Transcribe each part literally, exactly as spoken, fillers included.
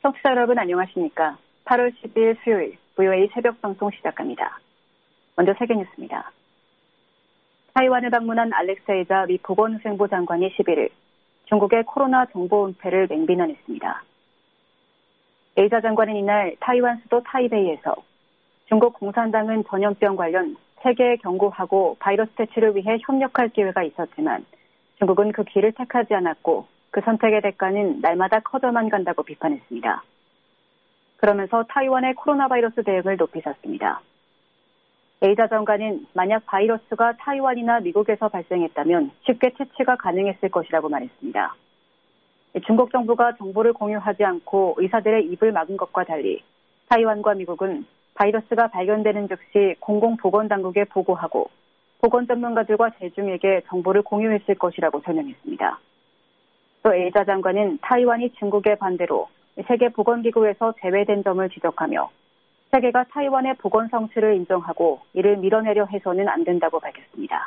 청취자 여러분 안녕하십니까? 팔월 십일 수요일 브이오에이 새벽 방송 시작합니다. 먼저 세계 뉴스입니다. 타이완을 방문한 알렉세이자 미 보건후생부 장관이 십일 일 중국의 코로나 정보 은폐를 맹비난했습니다. 에이자 장관은 이날 타이완 수도 타이베이에서 중국 공산당은 전염병 관련 세계에 경고하고 바이러스 퇴치를 위해 협력할 기회가 있었지만 중국은 그 길을 택하지 않았고 그 선택의 대가는 날마다 커져만 간다고 비판했습니다. 그러면서 타이완의 코로나 바이러스 대응을 높이 샀습니다. 에이자 장관은 만약 바이러스가 타이완이나 미국에서 발생했다면 쉽게 퇴치가 가능했을 것이라고 말했습니다. 중국 정부가 정보를 공유하지 않고 의사들의 입을 막은 것과 달리 타이완과 미국은 바이러스가 발견되는 즉시 공공보건당국에 보고하고 보건 전문가들과 대중에게 정보를 공유했을 것이라고 설명했습니다. 또 에이자 장관은 타이완이 중국의 반대로 세계보건기구에서 제외된 점을 지적하며 세계가 타이완의 보건 성취를 인정하고 이를 밀어내려 해서는 안 된다고 밝혔습니다.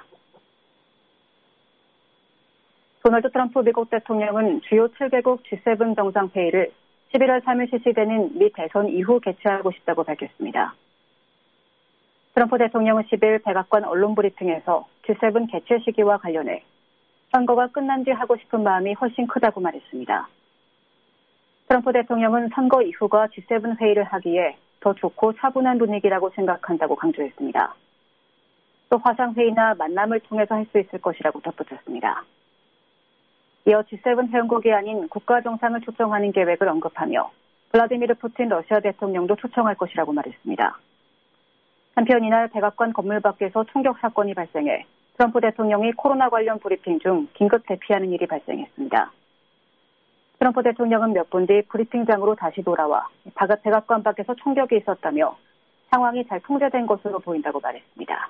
도널드 트럼프 미국 대통령은 주요 칠 개국 지 세븐 정상회의를 십일월 삼일 실시되는 미 대선 이후 개최하고 싶다고 밝혔습니다. 트럼프 대통령은 십일 백악관 언론 브리핑에서 지 세븐 개최 시기와 관련해 선거가 끝난 뒤 하고 싶은 마음이 훨씬 크다고 말했습니다. 트럼프 대통령은 선거 이후가 지 세븐 회의를 하기에 더 좋고 차분한 분위기라고 생각한다고 강조했습니다. 또 화상회의나 만남을 통해서 할 수 있을 것이라고 덧붙였습니다. 이어 지 세븐 회원국이 아닌 국가 정상을 초청하는 계획을 언급하며 블라디미르 푸틴 러시아 대통령도 초청할 것이라고 말했습니다. 한편 이날 백악관 건물 밖에서 총격 사건이 발생해 트럼프 대통령이 코로나 관련 브리핑 중 긴급 대피하는 일이 발생했습니다. 트럼프 대통령은 몇 분 뒤 브리핑장으로 다시 돌아와 백악관 밖에서 총격이 있었다며 상황이 잘 통제된 것으로 보인다고 말했습니다.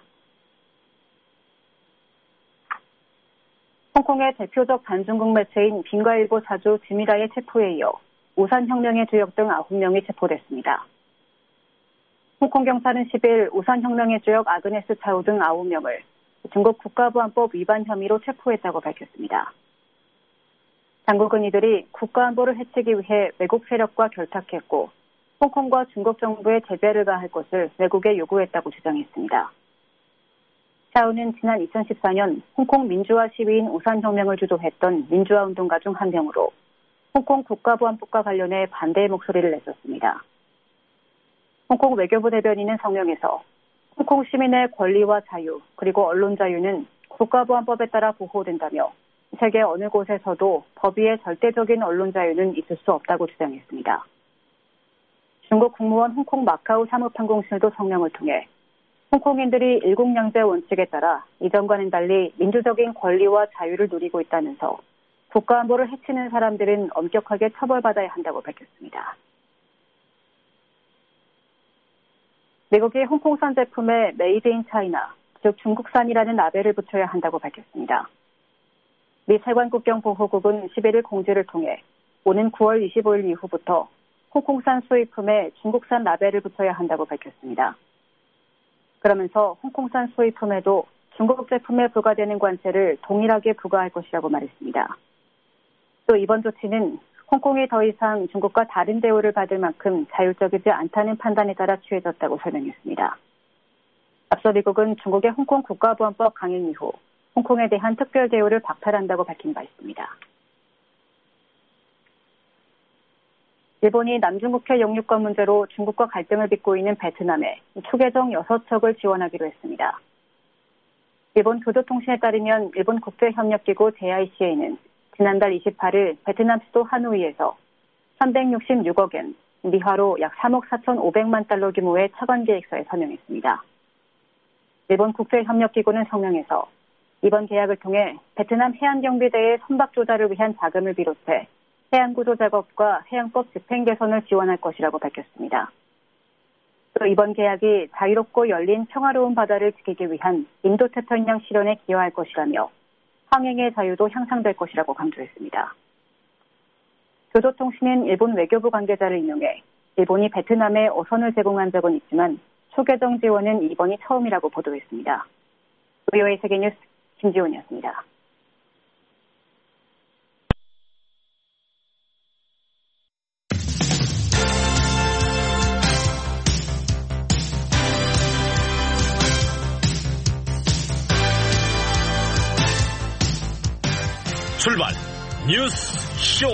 홍콩의 대표적 반중국 매체인 빙과일보 사주 지미라의 체포에 이어 우산혁명의 주역 등 아홉 명이 체포됐습니다. 홍콩 경찰은 십일 우산혁명의 주역 아그네스 차우 등 아홉 명을 중국 국가보안법 위반 혐의로 체포했다고 밝혔습니다. 당국은 이들이 국가안보를 해치기 위해 외국 세력과 결탁했고 홍콩과 중국 정부에 제재를 가할 것을 외국에 요구했다고 주장했습니다. 차우는 지난 이천십사 년 홍콩 민주화 시위인 우산혁명을 주도했던 민주화 운동가 중 한 명으로 홍콩 국가보안법과 관련해 반대의 목소리를 냈었습니다. 홍콩 외교부 대변인은 성명에서 홍콩 시민의 권리와 자유 그리고 언론 자유는 국가보안법에 따라 보호된다며 세계 어느 곳에서도 법 위에 절대적인 언론 자유는 있을 수 없다고 주장했습니다. 중국 국무원 홍콩 마카오 사무판공실도 성명을 통해 홍콩인들이 일국양제 원칙에 따라 이전과는 달리 민주적인 권리와 자유를 누리고 있다면서 국가안보를 해치는 사람들은 엄격하게 처벌받아야 한다고 밝혔습니다. 미국이 홍콩산 제품에 메이드 인 차이나, 즉 중국산이라는 라벨을 붙여야 한다고 밝혔습니다. 미 세관국경보호국은 십일 일 공지를 통해 오는 구월 이십오일 이후부터 홍콩산 수입품에 중국산 라벨을 붙여야 한다고 밝혔습니다. 그러면서 홍콩산 수입품에도 중국 제품에 부과되는 관세를 동일하게 부과할 것이라고 말했습니다. 또 이번 조치는 홍콩이 더 이상 중국과 다른 대우를 받을 만큼 자율적이지 않다는 판단에 따라 취해졌다고 설명했습니다. 앞서 미국은 중국의 홍콩 국가보안법 강행 이후 홍콩에 대한 특별 대우를 박탈한다고 밝힌 바 있습니다. 일본이 남중국해 영유권 문제로 중국과 갈등을 빚고 있는 베트남에 초계정 여섯 척을 지원하기로 했습니다. 일본 교조통신에 따르면 일본 국제협력기구 제이아이씨에이는 지난달 이십팔일 베트남 수도 하노이에서 삼백육십육억 엔, 미화로 약 삼억 사천오백만 달러 규모의 차관 계획서에 서명했습니다. 일본 국제협력기구는 성명에서 이번 계약을 통해 베트남 해안경비대의 선박 조달을 위한 자금을 비롯해 해양구조 작업과 해양법 집행 개선을 지원할 것이라고 밝혔습니다. 또 이번 계약이 자유롭고 열린 평화로운 바다를 지키기 위한 인도태평양 실현에 기여할 것이라며 항행의 자유도 향상될 것이라고 강조했습니다. 교조통신은 일본 외교부 관계자를 인용해 일본이 베트남에 어선을 제공한 적은 있지만 초계정 지원은 이번이 처음이라고 보도했습니다. 브이오에이 세계뉴스 김지훈이었습니다. 뉴스 쇼.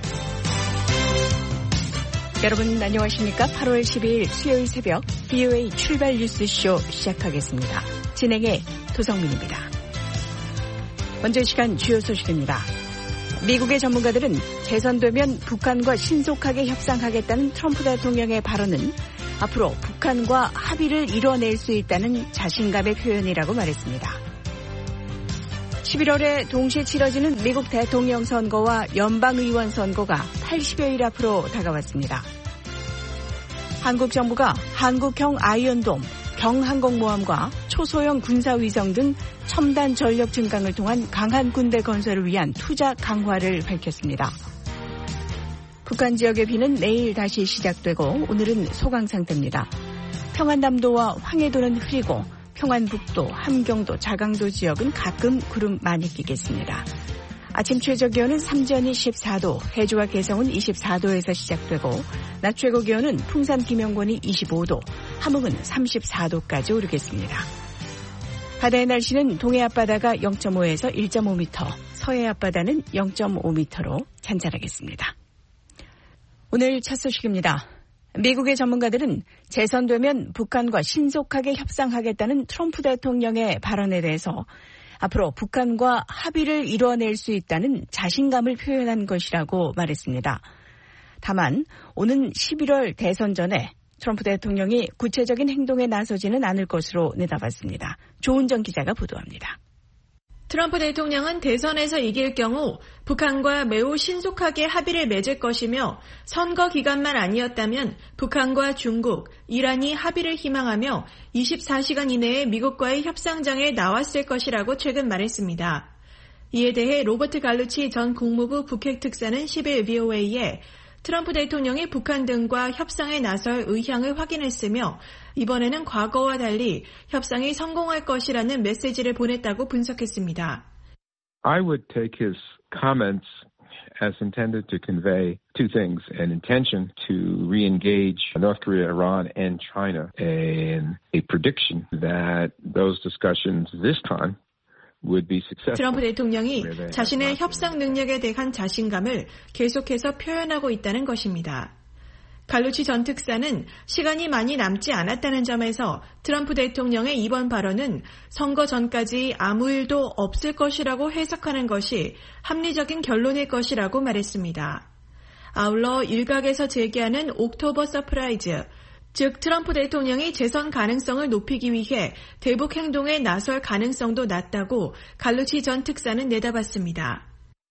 여러분 안녕하십니까? 팔월 십이일 수요일 새벽 비오에이 출발 뉴스 쇼 시작하겠습니다. 진행의 도성민입니다. 먼저 이 시간 주요 소식입니다. 미국의 전문가들은 재선되면 북한과 신속하게 협상하겠다는 트럼프 대통령의 발언은 앞으로 북한과 합의를 이뤄낼 수 있다는 자신감의 표현이라고 말했습니다. 십일월에 동시에 치러지는 미국 대통령 선거와 연방의원 선거가 팔십여일 앞으로 다가왔습니다. 한국 정부가 한국형 아이언돔, 경항공모함과 초소형 군사위성 등 첨단 전력 증강을 통한 강한 군대 건설을 위한 투자 강화를 밝혔습니다. 북한 지역의 비는 내일 다시 시작되고 오늘은 소강 상태입니다. 평안남도와 황해도는 흐리고 평안북도, 함경도, 자강도 지역은 가끔 구름 많이 끼겠습니다. 아침 최저 기온은 삼전이 십사도, 해주와 개성은 이십사도에서 시작되고 낮 최고 기온은 풍산 김영권이 이십오도, 함흥은 삼십사도까지 오르겠습니다. 바다의 날씨는 동해 앞바다가 영점오에서 일점오미터, 서해 앞바다는 영점오미터로 잔잔하겠습니다. 오늘 첫 소식입니다. 미국의 전문가들은 재선되면 북한과 신속하게 협상하겠다는 트럼프 대통령의 발언에 대해서 앞으로 북한과 합의를 이뤄낼 수 있다는 자신감을 표현한 것이라고 말했습니다. 다만 오는 십일월 대선 전에 트럼프 대통령이 구체적인 행동에 나서지는 않을 것으로 내다봤습니다. 조은정 기자가 보도합니다. 트럼프 대통령은 대선에서 이길 경우 북한과 매우 신속하게 합의를 맺을 것이며 선거 기간만 아니었다면 북한과 중국, 이란이 합의를 희망하며 이십사시간 이내에 미국과의 협상장에 나왔을 것이라고 최근 말했습니다. 이에 대해 로버트 갈루치 전 국무부 북핵 특사는 십일 비오에이에 트럼프 대통령이 북한 등과 협상에 나설 의향을 확인했으며 이번에는 과거와 달리 협상이 성공할 것이라는 메시지를 보냈다고 분석했습니다. I would take his comments as intended to convey two things, an intention to re-engage North Korea, Iran, and China, and a prediction that those discussions this time 트럼프 대통령이 자신의 협상 능력에 대한 자신감을 계속해서 표현하고 있다는 것입니다. 갈루치 전 특사는 시간이 많이 남지 않았다는 점에서 트럼프 대통령의 이번 발언은 선거 전까지 아무 일도 없을 것이라고 해석하는 것이 합리적인 결론일 것이라고 말했습니다. 아울러 일각에서 제기하는 옥토버 서프라이즈, 즉 트럼프 대통령이 재선 가능성을 높이기 위해 대북 행동에 나설 가능성도 낮다고 갈루치 전 특사는 내다봤습니다.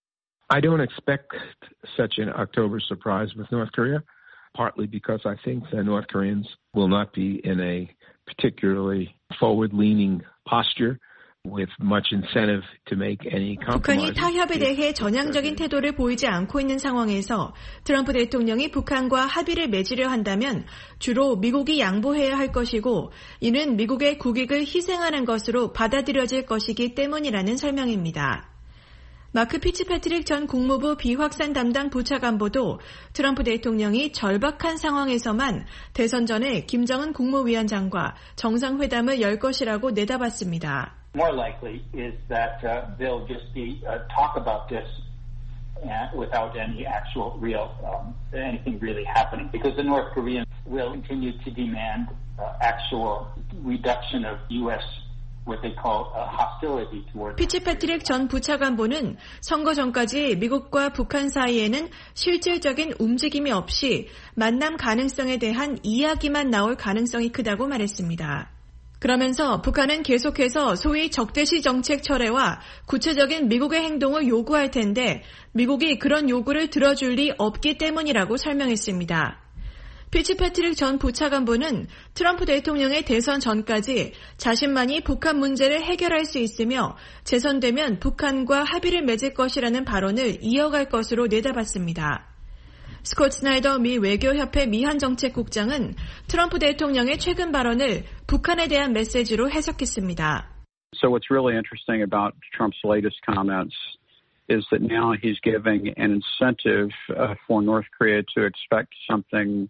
I don't expect such an October surprise with North Korea, partly because I think the North Koreans will not be in a particularly forward-leaning posture. With much incentive to make any compromise. 북한이 타협에 대해 전향적인 태도를 보이지 않고 있는 상황에서 트럼프 대통령이 북한과 합의를 맺으려 한다면 주로 미국이 양보해야 할 것이고 이는 미국의 국익을 희생하는 것으로 받아들여질 것이기 때문이라는 설명입니다. 마크 피츠패트릭 전 국무부 비확산 담당 부차관보도 트럼프 대통령이 절박한 상황에서만 대선 전에 김정은 국무위원장과 정상회담을 열 것이라고 내다봤습니다. More likely is that uh, they'll just be uh, talk about this uh, without any actual real um, anything really happening, because the North Koreans will continue to demand uh, actual reduction of U S what they call uh, hostility toward. 피츠패트릭 전 부차관보는 선거 전까지 미국과 북한 사이에는 실질적인 움직임이 없이 만남 가능성에 대한 이야기만 나올 가능성이 크다고 말했습니다. 그러면서 북한은 계속해서 소위 적대시 정책 철회와 구체적인 미국의 행동을 요구할 텐데 미국이 그런 요구를 들어줄 리 없기 때문이라고 설명했습니다. 피츠패트릭 전 부차관보는 트럼프 대통령의 대선 전까지 자신만이 북한 문제를 해결할 수 있으며 재선되면 북한과 합의를 맺을 것이라는 발언을 이어갈 것으로 내다봤습니다. 스콧 스나이더 미 외교협회 미한정책국장은 트럼프 대통령의 최근 발언을 북한에 대한 메시지로 해석했습니다. So what's really interesting about Trump's latest comments is that now he's giving an incentive uh, for North Korea to expect something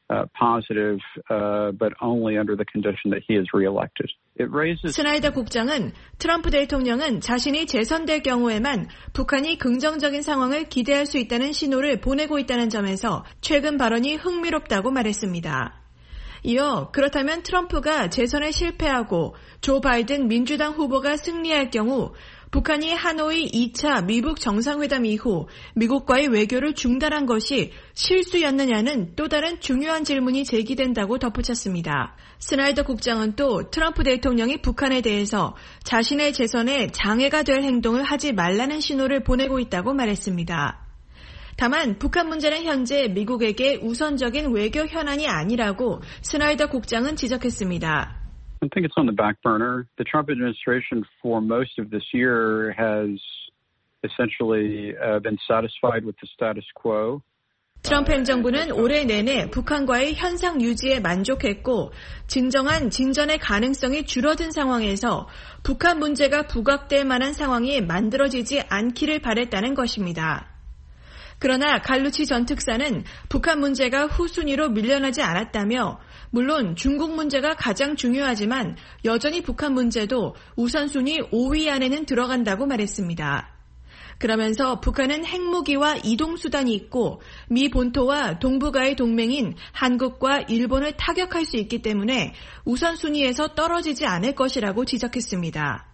uh, positive, uh, but only under the condition that he is reelected. It raises. 스나이더 국장은 트럼프 대통령은 자신이 재선될 경우에만 북한이 긍정적인 상황을 기대할 수 있다는 신호를 보내고 있다는 점에서 최근 발언이 흥미롭다고 말했습니다. 이어 그렇다면 트럼프가 재선에 실패하고 조 바이든 민주당 후보가 승리할 경우 북한이 하노이 이 차 미북 정상회담 이후 미국과의 외교를 중단한 것이 실수였느냐는 또 다른 중요한 질문이 제기된다고 덧붙였습니다. 스나이더 국장은 또 트럼프 대통령이 북한에 대해서 자신의 재선에 장애가 될 행동을 하지 말라는 신호를 보내고 있다고 말했습니다. 다만 북한 문제는 현재 미국에게 우선적인 외교 현안이 아니라고 스나이더 국장은 지적했습니다. I think it's on the back burner. The Trump administration for most of this year has essentially uh, been satisfied with the status quo. 트럼프 행정부는 올해 내내 북한과의 현상 유지에 만족했고 진정한 진전의 가능성이 줄어든 상황에서 북한 문제가 부각될 만한 상황이 만들어지지 않기를 바랬다는 것입니다. 그러나 갈루치 전 특사는 북한 문제가 후순위로 밀려나지 않았다며 물론 중국 문제가 가장 중요하지만 여전히 북한 문제도 우선순위 오 위 안에는 들어간다고 말했습니다. 그러면서 북한은 핵무기와 이동수단이 있고 미 본토와 동북아의 동맹인 한국과 일본을 타격할 수 있기 때문에 우선순위에서 떨어지지 않을 것이라고 지적했습니다.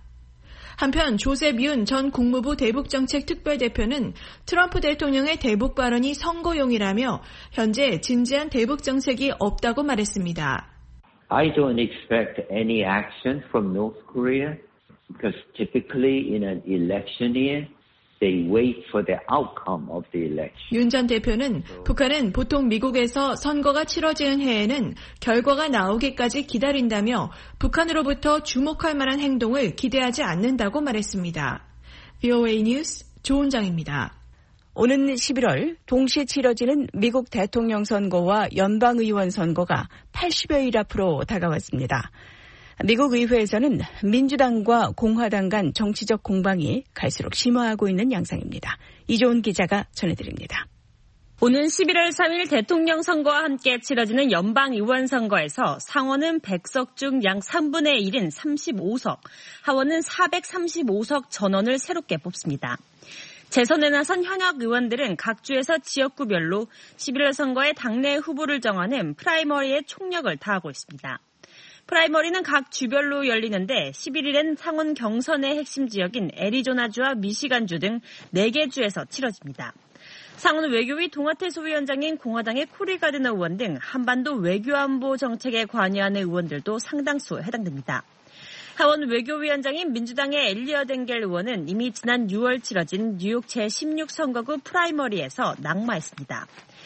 한편 조셉 윤 전 국무부 대북정책 특별대표는 트럼프 대통령의 대북 발언이 선거용이라며 현재 진지한 대북 정책이 없다고 말했습니다. I don't expect any action from North Korea because typically in an election year they wait for the outcome of the election. 윤 전 대표는 북한은 보통 미국에서 선거가 치러지는 해에는 결과가 나오기까지 기다린다며 북한으로부터 주목할 만한 행동을 기대하지 않는다고 말했습니다. 브이오에이 뉴스 조은정입니다. 오는 십일월 동시에 치러지는 미국 대통령 선거와 연방의원 선거가 팔십여일 앞으로 다가왔습니다. 미국 의회에서는 민주당과 공화당 간 정치적 공방이 갈수록 심화하고 있는 양상입니다. 이조은 기자가 전해드립니다. 오는 십일월 삼일 대통령 선거와 함께 치러지는 연방의원 선거에서 상원은 백 석 중 약 삼분의 일인 삼십오 석, 하원은 사백삼십오 석 전원을 새롭게 뽑습니다. 재선에 나선 현역 의원들은 각 주에서 지역구별로 십일월 선거에 당내 후보를 정하는 프라이머리에 총력을 다하고 있습니다. 프라이머리는 각 주별로 열리는데 십일일엔 상원 경선의 핵심 지역인 애리조나주와 미시간주 등 네 개 주에서 치러집니다. 상원 외교위 동아태 소위원장인 공화당의 코리 가드너 의원 등 한반도 외교안보 정책에 관여하는 의원들도 상당수 해당됩니다. 하원 외교위원장인 민주당의 엘리엇 엥겔 의원은 이미 지난 유월 치러진 뉴욕 제십육 선거구 프라이머리에서 낙마했습니다.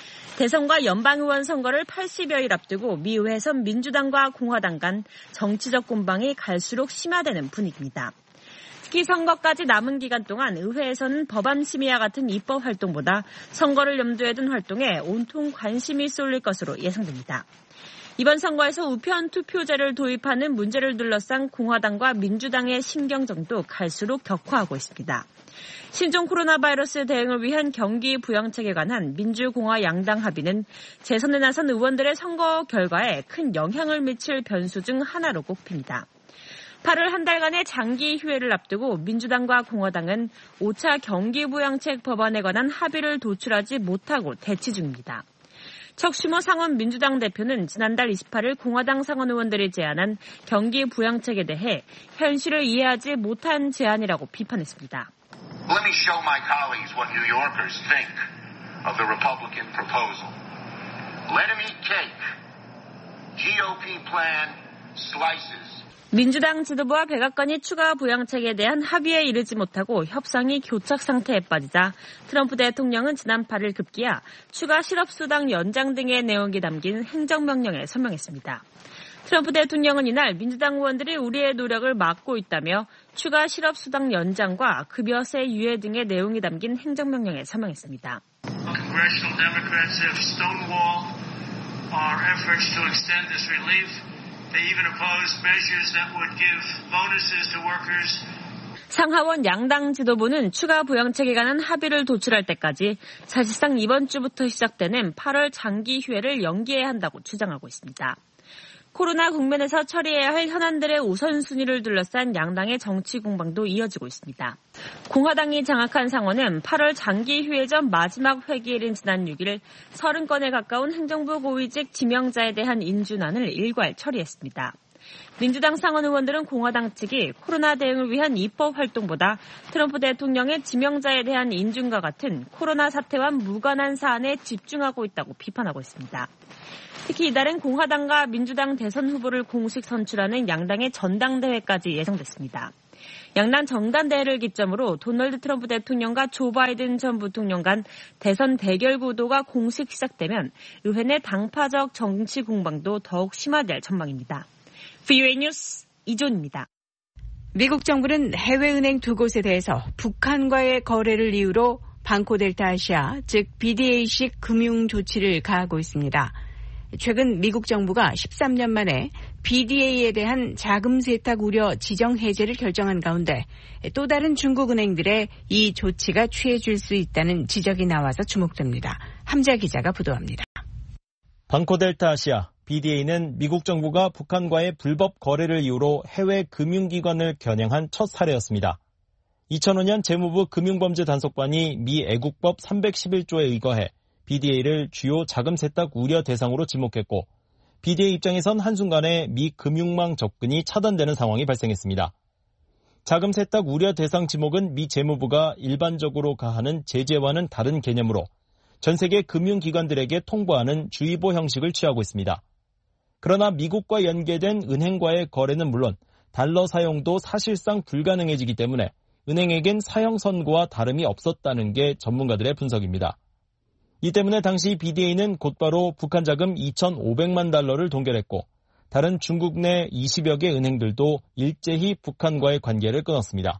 대선과 연방의원 선거를 팔십여일 앞두고 미 의회에선 민주당과 공화당 간 정치적 공방이 갈수록 심화되는 분위기입니다. 특히 선거까지 남은 기간 동안 의회에서는 법안 심의와 같은 입법 활동보다 선거를 염두에 둔 활동에 온통 관심이 쏠릴 것으로 예상됩니다. 이번 선거에서 우편 투표제를 도입하는 문제를 둘러싼 공화당과 민주당의 신경전도 갈수록 격화하고 있습니다. 신종 코로나 바이러스 대응을 위한 경기 부양책에 관한 민주공화 양당 합의는 재선에 나선 의원들의 선거 결과에 큰 영향을 미칠 변수 중 하나로 꼽힙니다. 팔월 한 달간의 장기 휴회를 앞두고 민주당과 공화당은 오 차 경기 부양책 법안에 관한 합의를 도출하지 못하고 대치 중입니다. 척 슈머 상원 민주당 대표는 지난달 이십팔일 공화당 상원 의원들이 제안한 경기 부양책에 대해 현실을 이해하지 못한 제안이라고 비판했습니다. Let me show my colleagues what New Yorkers think of the Republican proposal. Let them eat cake. 지 오 피 plan slices. 민주당 지도부와 백악관이 추가 부양책에 대한 합의에 이르지 못하고 협상이 교착 상태에 빠지자 트럼프 대통령은 지난 팔일 급기야 추가 실업수당 연장 등의 내용이 담긴 행정명령에 서명했습니다. 트럼프 대통령은 이날 민주당 의원들이 우리의 노력을 막고 있다며 추가 실업수당 연장과 급여세 유예 등의 내용이 담긴 행정명령에 서명했습니다. Congressional Democrats have stonewalled our efforts to extend this relief. They even opposed measures that would give bonuses to workers. 상하원 양당 지도부는 추가 부양책에 관한 합의를 도출할 때까지 사실상 이번 주부터 시작되는 팔월 장기 휴회를 연기해야 한다고 주장하고 있습니다. 코로나 국면에서 처리해야 할 현안들의 우선순위를 둘러싼 양당의 정치 공방도 이어지고 있습니다. 공화당이 장악한 상원은 팔월 장기 휴회 전 마지막 회기일인 지난 육 일 서른 건에 가까운 행정부 고위직 지명자에 대한 인준안을 일괄 처리했습니다. 민주당 상원 의원들은 공화당 측이 코로나 대응을 위한 입법 활동보다 트럼프 대통령의 지명자에 대한 인준과 같은 코로나 사태와 무관한 사안에 집중하고 있다고 비판하고 있습니다. 특히 이달엔 공화당과 민주당 대선 후보를 공식 선출하는 양당의 전당대회까지 예상됐습니다. 양당 정당대회를 기점으로 도널드 트럼프 대통령과 조 바이든 전 부통령 간 대선 대결 구도가 공식 시작되면 의회 내 당파적 정치 공방도 더욱 심화될 전망입니다. 브이오에이 뉴스 이존입니다. 미국 정부는 해외은행 두 곳에 대해서 북한과의 거래를 이유로 방코델타 아시아, 즉 비디에이식 금융 조치를 가하고 있습니다. 최근 미국 정부가 십삼 년 만에 비디에이에 대한 자금 세탁 우려 지정 해제를 결정한 가운데 또 다른 중국 은행들의 이 조치가 취해질 수 있다는 지적이 나와서 주목됩니다. 함자 기자가 보도합니다. 방코델타 아시아, 비디에이는 미국 정부가 북한과의 불법 거래를 이유로 해외 금융기관을 겨냥한 첫 사례였습니다. 이천오 년 재무부 금융범죄단속반이 미 애국법 삼백십일 조에 의거해 비디에이를 주요 자금 세탁 우려 대상으로 지목했고 비디에이 입장에선 한순간에 미 금융망 접근이 차단되는 상황이 발생했습니다. 자금 세탁 우려 대상 지목은 미 재무부가 일반적으로 가하는 제재와는 다른 개념으로 전 세계 금융기관들에게 통보하는 주의보 형식을 취하고 있습니다. 그러나 미국과 연계된 은행과의 거래는 물론 달러 사용도 사실상 불가능해지기 때문에 은행에겐 사형 선고와 다름이 없었다는 게 전문가들의 분석입니다. 이 때문에 당시 비디에이는 곧바로 북한 자금 이천오백만 달러를 동결했고 다른 중국 내 이십여 개 은행들도 일제히 북한과의 관계를 끊었습니다.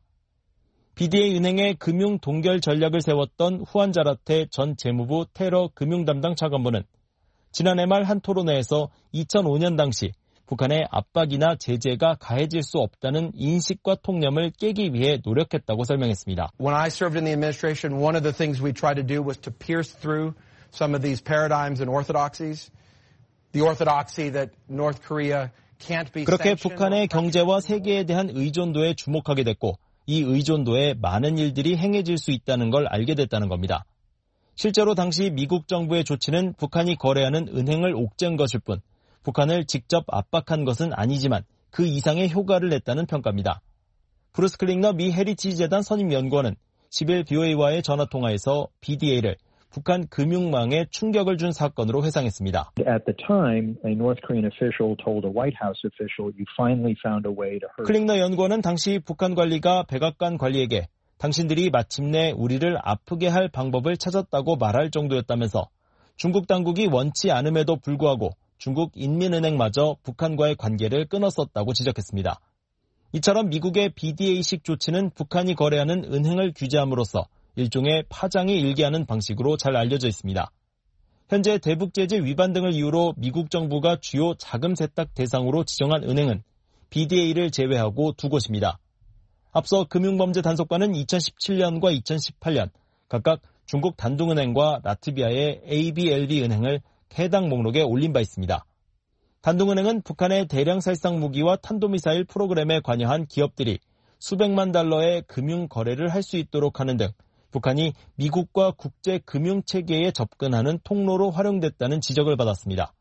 비디에이 은행의 금융 동결 전략을 세웠던 후안 자라테 전 재무부 테러 금융 담당 차관보는 지난해 말 한 토론회에서 이천오 년 당시 북한의 압박이나 제재가 가해질 수 없다는 인식과 통념을 깨기 위해 노력했다고 설명했습니다. When I served in the administration, one of the things we tried to do was to pierce through some of these paradigms and orthodoxies. The orthodoxy that North Korea can't be 그렇게 북한의 경제와 세계에 대한 의존도에 주목하게 됐고 이 의존도에 많은 일들이 행해질 수 있다는 걸 알게 됐다는 겁니다. 실제로 당시 미국 정부의 조치는 북한이 거래하는 은행을 옥죄한 것일 뿐 북한을 직접 압박한 것은 아니지만 그 이상의 효과를 냈다는 평가입니다. 브루스 클링너 미 헤리티지 재단 선임 연구원은 십 일 브이오에이와의 전화통화에서 비디에이를 북한 금융망에 충격을 준 사건으로 회상했습니다. At the time, a North Korean official told a White House official, "You finally found a way to hurt." 클링너 연구원은 당시 북한 관리가 백악관 관리에게 당신들이 마침내 우리를 아프게 할 방법을 찾았다고 말할 정도였다면서 중국 당국이 원치 않음에도 불구하고 중국 인민은행마저 북한과의 관계를 끊었었다고 지적했습니다. 이처럼 미국의 비디에이식 조치는 북한이 거래하는 은행을 규제함으로써 일종의 파장이 일기하는 방식으로 잘 알려져 있습니다. 현재 대북제재 위반 등을 이유로 미국 정부가 주요 자금 세탁 대상으로 지정한 은행은 비디에이를 제외하고 두 곳입니다. 앞서 금융범죄단속반은 이천십칠 년과 이천십팔 년 각각 중국 단둥은행과 라트비아의 에이비엘비 은행을 해당 목록에 올린 바 있습니다. 단둥은행은 북한의 대량 살상 무기와 탄도미사일 프로그램에 관여한 기업들이 수백만 달러의 금융 거래를 할 수 있도록 하는 등 북한이 미국과 국제 금융체계에 접근하는 통로로 활용됐다는 지적을 받았습니다.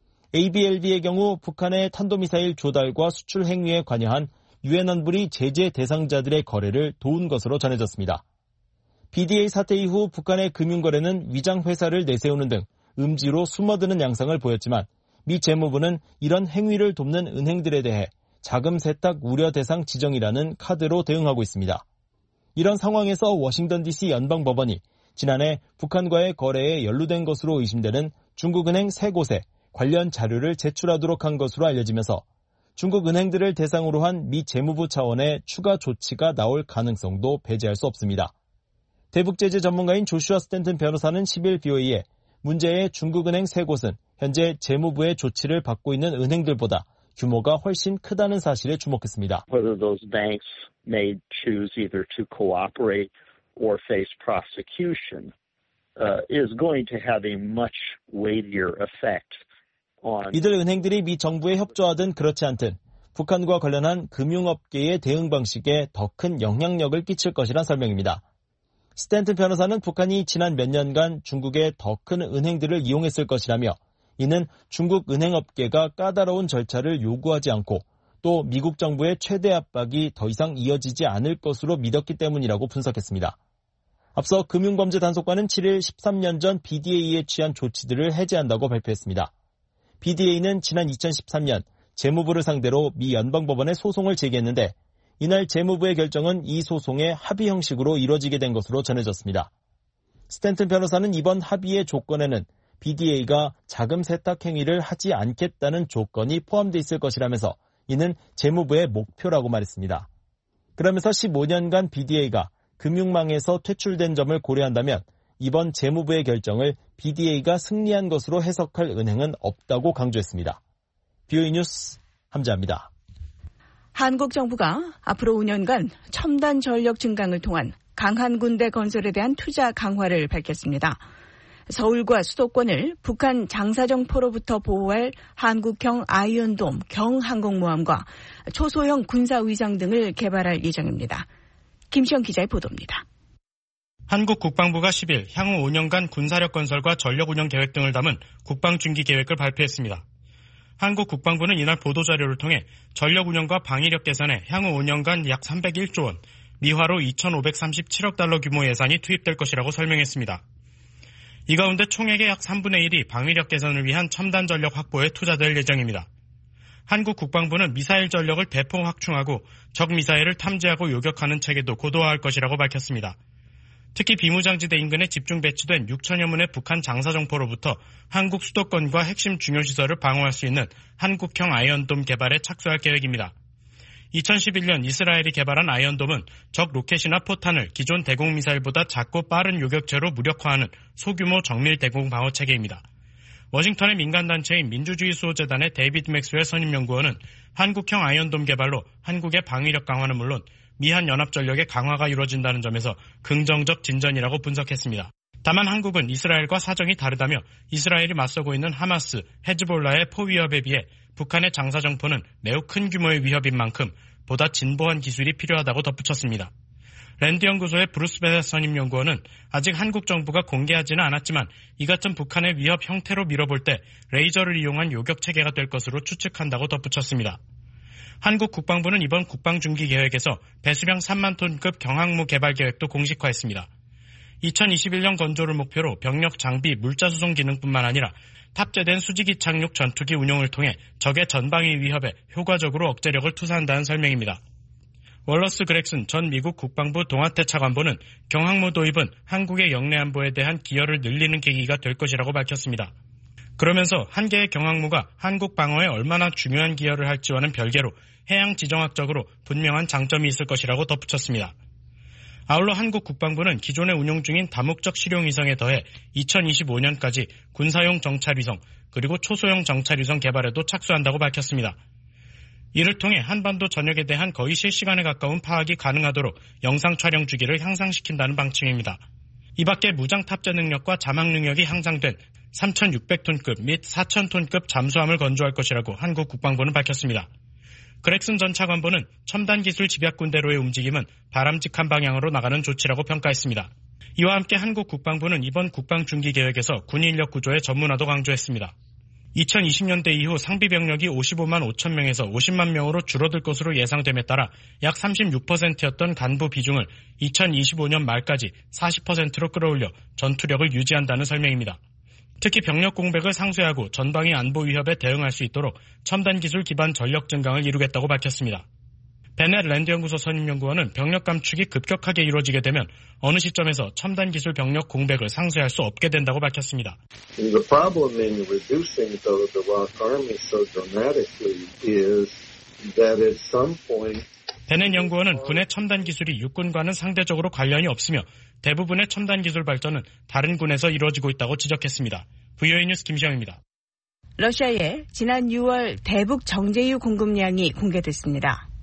에이비엘비의 경우 북한의 탄도미사일 조달과 수출 행위에 관여한 유엔 안보리 제재 대상자들의 거래를 도운 것으로 전해졌습니다. 비디에이 사태 이후 북한의 금융거래는 위장회사를 내세우는 등 음지로 숨어드는 양상을 보였지만 미 재무부는 이런 행위를 돕는 은행들에 대해 자금 세탁 우려 대상 지정이라는 카드로 대응하고 있습니다. 이런 상황에서 워싱턴 디씨 연방법원이 지난해 북한과의 거래에 연루된 것으로 의심되는 중국은행 세 곳에 관련 자료를 제출하도록 한 것으로 알려지면서 중국 은행들을 대상으로 한 미 재무부 차원의 추가 조치가 나올 가능성도 배제할 수 없습니다. 대북제재 전문가인 조슈아 스탠튼 변호사는 십 일 브이오에이에 문제의 중국은행 세 곳은 현재 재무부의 조치를 받고 있는 은행들보다 규모가 훨씬 크다는 사실에 주목했습니다. Whether those banks may choose either to cooperate or face prosecution uh, is going to have a much weightier effect on. 이들 은행들이 미 정부에 협조하든 그렇지 않든 북한과 관련한 금융업계의 대응 방식에 더 큰 영향력을 끼칠 것이란 설명입니다. 스탠튼 변호사는 북한이 지난 몇 년간 중국의 더 큰 은행들을 이용했을 것이라며 이는 중국 은행업계가 까다로운 절차를 요구하지 않고 또 미국 정부의 최대 압박이 더 이상 이어지지 않을 것으로 믿었기 때문이라고 분석했습니다. 앞서 금융범죄단속관은 칠일 십삼 년 전 비디에이에 취한 조치들을 해제한다고 발표했습니다. 비디에이는 지난 이천십삼 년 재무부를 상대로 미 연방법원에 소송을 제기했는데 이날 재무부의 결정은 이 소송의 합의 형식으로 이루어지게 된 것으로 전해졌습니다. 스탠튼 변호사는 이번 합의의 조건에는 비디에이가 자금 세탁 행위를 하지 않겠다는 조건이 포함되어 있을 것이라면서 이는 재무부의 목표라고 말했습니다. 그러면서 십오 년간 비디에이가 금융망에서 퇴출된 점을 고려한다면 이번 재무부의 결정을 비디에이가 승리한 것으로 해석할 은행은 없다고 강조했습니다. 비오이 뉴스 함자입니다. 한국 정부가 앞으로 오 년간 첨단 전력 증강을 통한 강한 군대 건설에 대한 투자 강화를 밝혔습니다. 서울과 수도권을 북한 장사정포로부터 보호할 한국형 아이언돔 경항공모함과 초소형 군사위장 등을 개발할 예정입니다. 김시영 기자의 보도입니다. 한국 국방부가 십일 향후 오 년간 군사력 건설과 전력 운영 계획 등을 담은 국방중기 계획을 발표했습니다. 한국 국방부는 이날 보도자료를 통해 전력 운영과 방위력 개선에 향후 오 년간 약 삼백일조 원, 미화로 이천오백삼십칠억 달러 규모 예산이 투입될 것이라고 설명했습니다. 이 가운데 총액의 약 삼분의 일이 방위력 개선을 위한 첨단 전력 확보에 투자될 예정입니다. 한국 국방부는 미사일 전력을 대폭 확충하고 적 미사일을 탐지하고 요격하는 체계도 고도화할 것이라고 밝혔습니다. 특히 비무장지대 인근에 집중 배치된 육천여 문의 북한 장사정포로부터 한국 수도권과 핵심 중요시설을 방어할 수 있는 한국형 아이언돔 개발에 착수할 계획입니다. 이천십일 년 이스라엘이 개발한 아이언돔은 적 로켓이나 포탄을 기존 대공미사일보다 작고 빠른 요격체로 무력화하는 소규모 정밀 대공 방어 체계입니다. 워싱턴의 민간단체인 민주주의수호재단의 데이비드 맥스웰 선임연구원은 한국형 아이언돔 개발로 한국의 방위력 강화는 물론 미한 연합전력의 강화가 이루어진다는 점에서 긍정적 진전이라고 분석했습니다. 다만 한국은 이스라엘과 사정이 다르다며 이스라엘이 맞서고 있는 하마스, 헤즈볼라의 포 위협에 비해 북한의 장사정포는 매우 큰 규모의 위협인 만큼 보다 진보한 기술이 필요하다고 덧붙였습니다. 랜드 연구소의 브루스 베넷 선임연구원은 아직 한국 정부가 공개하지는 않았지만 이 같은 북한의 위협 형태로 밀어볼 때 레이저를 이용한 요격 체계가 될 것으로 추측한다고 덧붙였습니다. 한국 국방부는 이번 국방중기 계획에서 배수량 삼만 톤급 경항모 개발 계획도 공식화했습니다. 이천이십일 년 건조를 목표로 병력 장비, 물자 수송 기능뿐만 아니라 탑재된 수직이 착륙 전투기 운용을 통해 적의 전방위 위협에 효과적으로 억제력을 투사한다는 설명입니다. 월러스 그렉슨 전 미국 국방부 동아태 차관보는 경항모 도입은 한국의 영내 안보에 대한 기여를 늘리는 계기가 될 것이라고 밝혔습니다. 그러면서 한 개의 경항모가 한국 방어에 얼마나 중요한 기여를 할지와는 별개로 해양 지정학적으로 분명한 장점이 있을 것이라고 덧붙였습니다. 아울러 한국 국방부는 기존에 운용 중인 다목적 실용위성에 더해 이천이십오 년까지 군사용 정찰위성 그리고 초소형 정찰위성 개발에도 착수한다고 밝혔습니다. 이를 통해 한반도 전역에 대한 거의 실시간에 가까운 파악이 가능하도록 영상 촬영 주기를 향상시킨다는 방침입니다. 이 밖에 무장 탑재 능력과 자막 능력이 향상된 삼천육백 톤급 및 사천 톤급 잠수함을 건조할 것이라고 한국 국방부는 밝혔습니다. 그렉슨 전 차관보는 첨단 기술 집약군대로의 움직임은 바람직한 방향으로 나가는 조치라고 평가했습니다. 이와 함께 한국 국방부는 이번 국방중기 계획에서 군 인력 구조의 전문화도 강조했습니다. 이천이십 년대 이후 상비 병력이 오십오만 오천 명에서 오십만 명으로 줄어들 것으로 예상됨에 따라 약 삼십육 퍼센트였던 간부 비중을 이천이십오 년 말까지 사십 퍼센트로 끌어올려 전투력을 유지한다는 설명입니다. 특히 병력 공백을 상쇄하고 전방위 안보 위협에 대응할 수 있도록 첨단 기술 기반 전력 증강을 이루겠다고 밝혔습니다. 베넷 랜드 연구소 선임연구원은 병력 감축이 급격하게 이루어지게 되면 어느 시점에서 첨단 기술 병력 공백을 상쇄할 수 없게 된다고 밝혔습니다. The problem in reducing the, the Rock Army so dramatically is that at some point 베넷 연구원은 군의 첨단 기술이 육군과는 상대적으로 관련이 없으며 대부분의 첨단 기술 발전은 다른 군에서 이루어지고 있다고 지적했습니다. 브이오에이 뉴스 김시영입니다. 러시아의 지난 유월 대북 정제유 공급량이 공개됐습니다.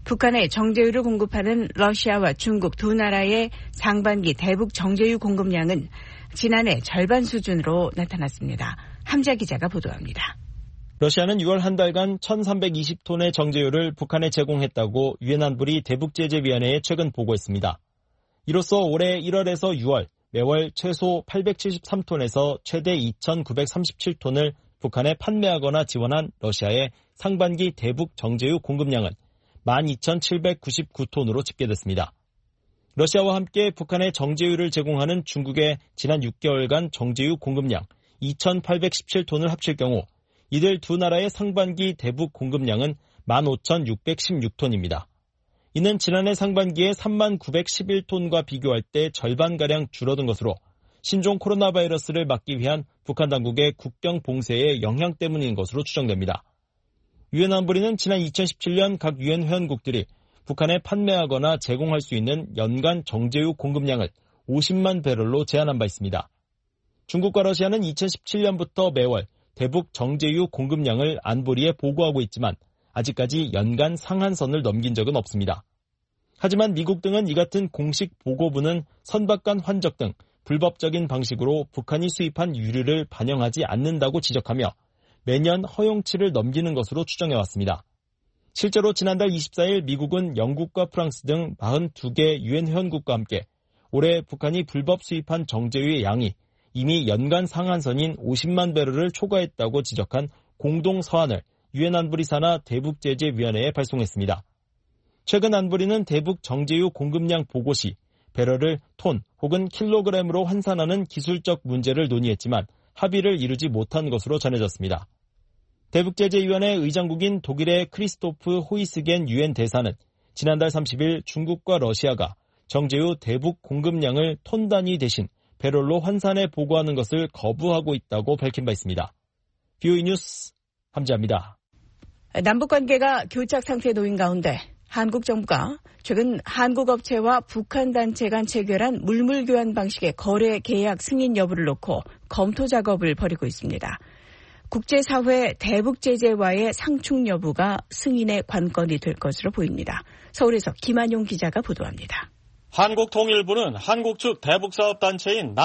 북한에 정제유를 공급하는 러시아와 중국 두 나라의 상반기 대북 정제유 공급량은 지난해 절반 수준으로 나타났습니다. 함자 기자가 보도합니다. 러시아는 유월 한 달간 천삼백이십 톤의 정제유를 북한에 제공했다고 유엔 안보리 대북제재위원회에 최근 보고했습니다. 이로써 올해 일월에서 유월 매월 최소 팔백칠십삼 톤에서 최대 이천구백삼십칠 톤을 북한에 판매하거나 지원한 러시아의 상반기 대북 정제유 공급량은 만 이천칠백구십구 톤으로 집계됐습니다. 러시아와 함께 북한에 정제유를 제공하는 중국의 지난 육 개월간 정제유 공급량 이천팔백십칠 톤을 합칠 경우 이들 두 나라의 상반기 대북 공급량은 만 오천육백십육 톤입니다. 이는 지난해 상반기에 삼만 구백십일 톤과 비교할 때 절반가량 줄어든 것으로 신종 코로나 바이러스를 막기 위한 북한 당국의 국경 봉쇄의 영향 때문인 것으로 추정됩니다. 유엔 안보리는 지난 이천십칠 년 각 유엔 회원국들이 북한에 판매하거나 제공할 수 있는 연간 정제유 공급량을 오십만 배럴로 제한한 바 있습니다. 중국과 러시아는 이천십칠 년부터 매월 대북 정제유 공급량을 안보리에 보고하고 있지만 아직까지 연간 상한선을 넘긴 적은 없습니다. 하지만 미국 등은 이 같은 공식 보고부는 선박간 환적 등 불법적인 방식으로 북한이 수입한 유류를 반영하지 않는다고 지적하며 매년 허용치를 넘기는 것으로 추정해왔습니다. 실제로 지난달 이십사 일 미국은 영국과 프랑스 등 사십이 개 유엔 회원국과 함께 올해 북한이 불법 수입한 정제유의 양이 이미 연간 상한선인 오십만 배럴을 초과했다고 지적한 공동 서한을 유엔 안보리 산하 대북제재위원회에 발송했습니다. 최근 안보리는 대북 정제유 공급량 보고 시 배럴을 톤 혹은 킬로그램으로 환산하는 기술적 문제를 논의했지만 합의를 이루지 못한 것으로 전해졌습니다. 대북제재위원회 의장국인 독일의 크리스토프 호이스겐 유엔 대사는 지난달 삼십 일 중국과 러시아가 정제유 대북 공급량을 톤 단위 대신 배럴로 환산해 보고하는 것을 거부하고 있다고 밝힌 바 있습니다. 비오이 뉴스 함지아입니다. 남북관계가 교착 상태에 놓인 가운데 한국 정부가 최근 한국 업체와 북한 단체 간 체결한 물물 교환 방식의 거래 계약 승인 여부를 놓고 검토 작업을 벌이고 있습니다. 국제사회 대북 제재와의 상충 여부가 승인의 관건이 될 것으로 보입니다. 서울에서 김한용 기자가 보도합니다. 한국통일부는 한국 측 대북사업단체인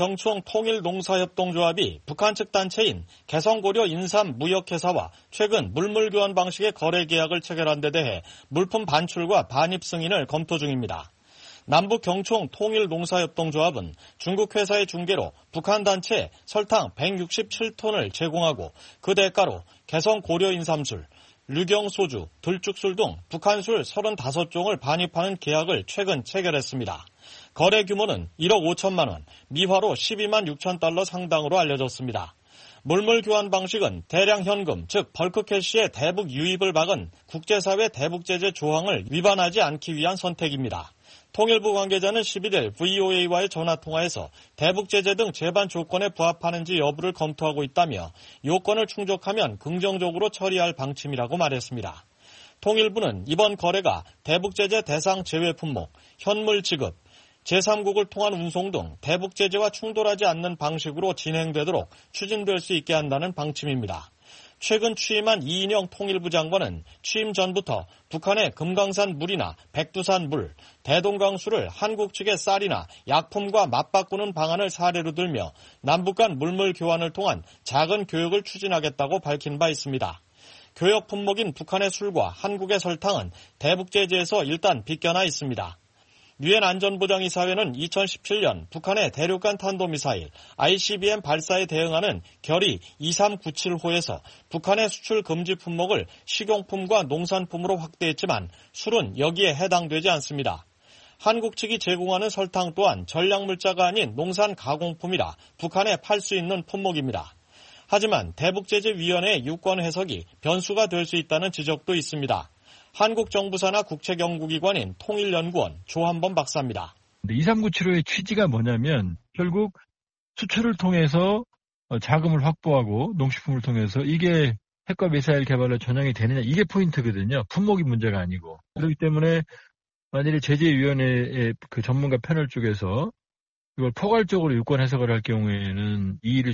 남북경충통일농사협동조합이 북한 측 단체인 개성고려 인삼무역회사와 최근 물물교환 방식의 거래 계약을 체결한 데 대해 물품 반출과 반입 승인을 검토 중입니다. 남북경충통일농사협동조합은 중국 회사의 중개로 북한 단체에 설탕 백육십칠 톤을 제공하고 그 대가로 개성고려인삼술, 류경소주, 들쭉술 등 북한술 서른다섯 종을 반입하는 계약을 최근 체결했습니다. 거래 규모는 일억 오천만 원, 미화로 십이만 육천 달러 상당으로 알려졌습니다. 물물 교환 방식은 대량 현금, 즉 벌크캐시의 대북 유입을 막은 국제사회 대북제재 조항을 위반하지 않기 위한 선택입니다. 통일부 관계자는 십일 일 브이오에이와의 전화통화에서 대북제재 등 제반 조건에 부합하는지 여부를 검토하고 있다며 요건을 충족하면 긍정적으로 처리할 방침이라고 말했습니다. 통일부는 이번 거래가 대북제재 대상 제외 품목, 현물 지급, 제삼국을 통한 운송 등 대북제재와 충돌하지 않는 방식으로 진행되도록 추진될 수 있게 한다는 방침입니다. 최근 취임한 이인영 통일부 장관은 취임 전부터 북한의 금강산 물이나 백두산 물, 대동강수를 한국 측의 쌀이나 약품과 맞바꾸는 방안을 사례로 들며 남북 간 물물 교환을 통한 작은 교역을 추진하겠다고 밝힌 바 있습니다. 교역 품목인 북한의 술과 한국의 설탕은 대북 제재에서 일단 비껴나 있습니다. 유엔 안전보장이사회는 이천십칠 년 북한의 대륙간 탄도미사일 아이씨비엠 발사에 대응하는 결의 이삼구칠 호에서 북한의 수출 금지 품목을 식용품과 농산품으로 확대했지만 술은 여기에 해당되지 않습니다. 한국 측이 제공하는 설탕 또한 전략물자가 아닌 농산 가공품이라 북한에 팔 수 있는 품목입니다. 하지만 대북제재위원회의 유권 해석이 변수가 될 수 있다는 지적도 있습니다. 한국 정부 산하 국책연구기관인 통일연구원 조한범 박사입니다. 이삼구칠호의 취지가 뭐냐면 결국 수출을 통해서 자금을 확보하고 농식품을 통해서 이게 핵과 미사일 개발로 전향이 되느냐 이게 포인트거든요. 품목이 문제가 아니고. 그렇기 때문에 만일에 제재위원회의 그 전문가 패널 쪽에서 이걸 포괄적으로 유권 해석을 할 경우에는 이의를